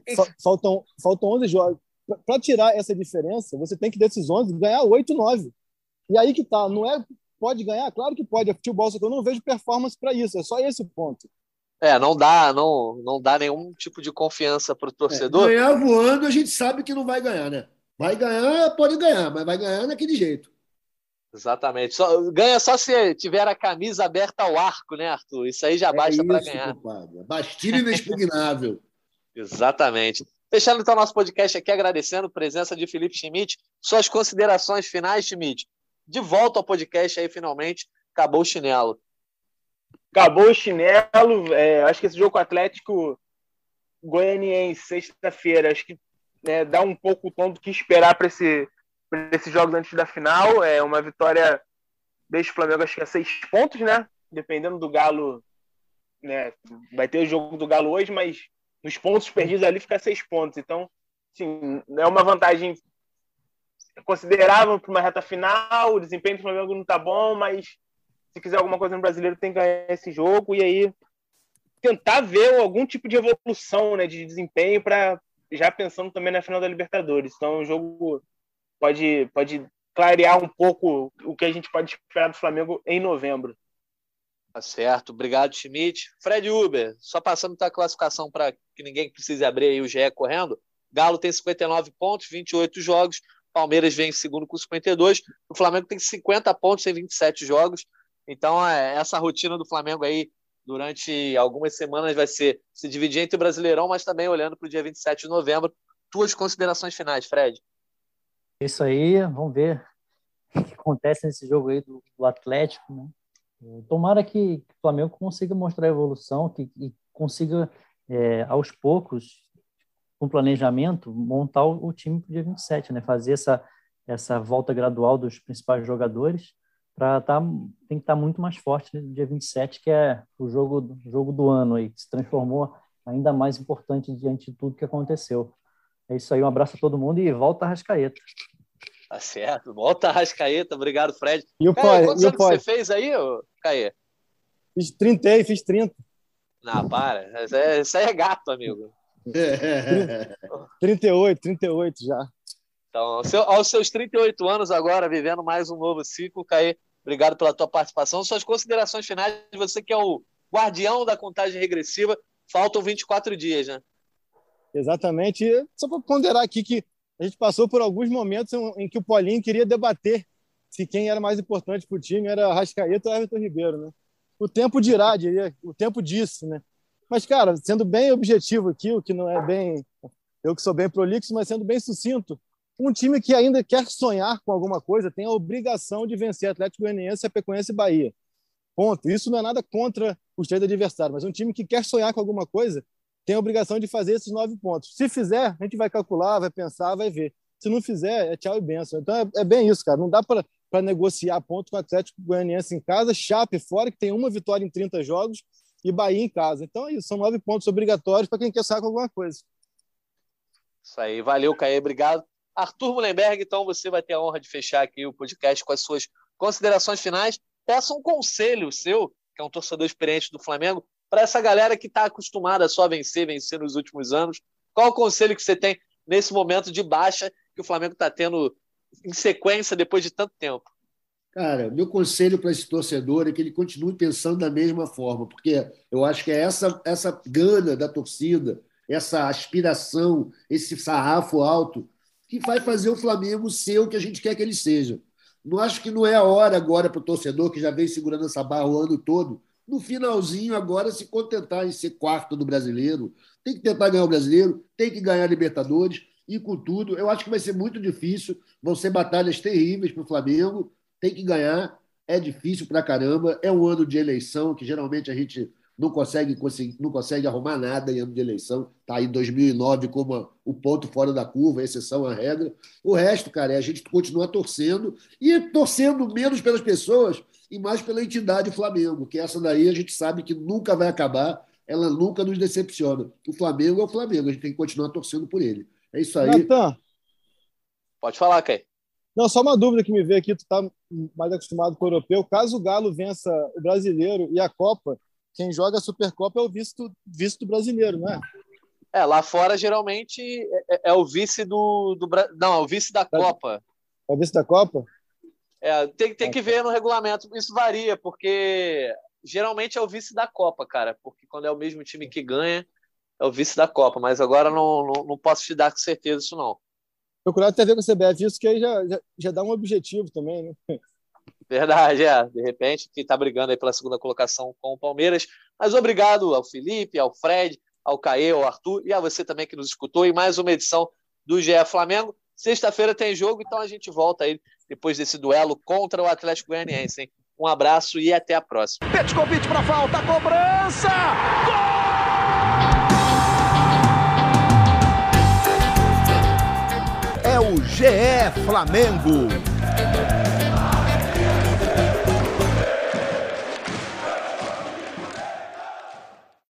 Faltam 11 jogos. Para tirar essa diferença, você tem que desses 11 ganhar 8, 9. E aí que tá, não é pode ganhar? Claro que pode, é futebol, só que eu não vejo performance para isso, é só esse o ponto. Não dá nenhum tipo de confiança para o torcedor. Ganhar voando, a gente sabe que não vai ganhar, né? Vai ganhar, pode ganhar, mas vai ganhar daquele jeito. Exatamente. Ganha só se tiver a camisa aberta ao arco, né, Arthur? Isso aí já basta para ganhar. Compadre. Bastilho inexpugnável. Exatamente. Fechando então nosso podcast aqui, agradecendo a presença de Felipe Schmidt. Suas considerações finais, Schmidt. De volta ao podcast aí, finalmente. Acabou o chinelo. Acabou o chinelo. Acho que esse jogo com o Atlético Goianiense, sexta-feira, acho que dá um pouco o tom do que esperar para esses jogos antes da final. É uma vitória, deixa o Flamengo, acho que a 6 pontos, né? Dependendo do Galo, né? Vai ter o jogo do Galo hoje, mas nos pontos perdidos ali fica 6 pontos. Então, assim, é uma vantagem considerável para uma reta final. O desempenho do Flamengo não está bom, mas se quiser alguma coisa no Brasileiro tem que ganhar esse jogo e aí tentar ver algum tipo de evolução, né, de desempenho, para já pensando também na final da Libertadores. Então o jogo pode clarear um pouco o que a gente pode esperar do Flamengo em novembro. Tá certo. Obrigado, Schmidt. Fred Uber, só passando a classificação para que ninguém precise abrir aí o GE correndo. Galo tem 59 pontos, 28 jogos. Palmeiras vem em segundo com 52. O Flamengo tem 50 pontos em 27 jogos. Então, essa rotina do Flamengo aí durante algumas semanas vai ser se dividir entre o Brasileirão, mas também olhando para o dia 27 de novembro. Tuas considerações finais, Fred? Isso aí, vamos ver o que acontece nesse jogo aí do Atlético, né? Tomara que o Flamengo consiga mostrar evolução, que consiga, aos poucos, com planejamento, montar o time para o dia 27, né? Fazer essa volta gradual dos principais jogadores tem que estar muito mais forte no dia 27, que é o jogo do ano aí, que se transformou ainda mais importante diante de tudo que aconteceu. É isso aí, um abraço a todo mundo e volta a Arrascaeta. Tá certo, volta a Arrascaeta, obrigado, Fred. E o Caê, quantos anos você fez aí, Caê? Fiz 30. Não, para. Isso aí é gato, amigo. 38 já. Então, aos seus 38 anos agora, vivendo mais um novo ciclo, Caê, obrigado pela tua participação. Suas considerações finais, você que é o guardião da contagem regressiva, faltam 24 dias, né? Exatamente. E só para ponderar aqui que a gente passou por alguns momentos em que o Paulinho queria debater se quem era mais importante para o time era Arrascaeta ou Everton Ribeiro, né? O tempo dirá, diria, o tempo disso, né? Mas, cara, sendo bem objetivo aqui, o que não é bem... Eu que sou bem prolixo, mas sendo bem sucinto, um time que ainda quer sonhar com alguma coisa tem a obrigação de vencer Atlético Goianiense, Chapecoense e Bahia. Ponto. Isso não é nada contra os 3 adversários, mas um time que quer sonhar com alguma coisa tem a obrigação de fazer esses 9 pontos. Se fizer, a gente vai calcular, vai pensar, vai ver. Se não fizer, é tchau e benção. Então é bem isso, cara. Não dá para negociar ponto com o Atlético Goianiense em casa, Chape fora, que tem uma vitória em 30 jogos, e Bahia em casa. Então é isso, são 9 pontos obrigatórios para quem quer sonhar com alguma coisa. Isso aí, valeu, Caê, obrigado. Arthur Mullenberg, então você vai ter a honra de fechar aqui o podcast com as suas considerações finais. Peça um conselho seu, que é um torcedor experiente do Flamengo, para essa galera que está acostumada só a vencer nos últimos anos. Qual o conselho que você tem nesse momento de baixa que o Flamengo está tendo em sequência depois de tanto tempo? Cara, meu conselho para esse torcedor é que ele continue pensando da mesma forma, porque eu acho que é essa gana da torcida, essa aspiração, esse sarrafo alto, que vai fazer o Flamengo ser o que a gente quer que ele seja. Não acho que não é a hora agora para o torcedor que já vem segurando essa barra o ano todo, no finalzinho agora se contentar em ser quarto do Brasileiro. Tem que tentar ganhar o Brasileiro, tem que ganhar a Libertadores, e com tudo, eu acho que vai ser muito difícil, vão ser batalhas terríveis para o Flamengo, tem que ganhar, é difícil pra caramba, é um ano de eleição, que geralmente a gente não consegue arrumar nada em ano de eleição, está aí 2009 como o ponto fora da curva, a exceção à regra. O resto, cara, é a gente continuar torcendo, e torcendo menos pelas pessoas e mais pela entidade Flamengo, que essa daí a gente sabe que nunca vai acabar, ela nunca nos decepciona. O Flamengo é o Flamengo, a gente tem que continuar torcendo por ele. É isso aí. Natan, pode falar, Caio. Não, só uma dúvida que me veio aqui, tu está mais acostumado com o europeu. Caso o Galo vença o Brasileiro e a Copa, quem joga a Supercopa é o vice do Brasileiro, não é? Lá fora, geralmente, é o vice Não, é o vice da Copa. É o vice da Copa? Tem que ver no regulamento. Isso varia, porque geralmente é o vice da Copa, cara. Porque quando é o mesmo time que ganha, é o vice da Copa. Mas agora não posso te dar com certeza isso, não. Procurar até ver com a CBF isso, que aí já dá um objetivo também, né? Verdade, de repente, que está brigando aí pela segunda colocação com o Palmeiras. Mas obrigado ao Felipe, ao Fred, ao Caê, ao Arthur e a você também que nos escutou em mais uma edição do GE Flamengo. Sexta-feira tem jogo, então a gente volta aí depois desse duelo contra o Atlético Goianiense, hein? Um abraço e até a próxima. Petkovic para falta, cobrança! Gol! É o GE Flamengo.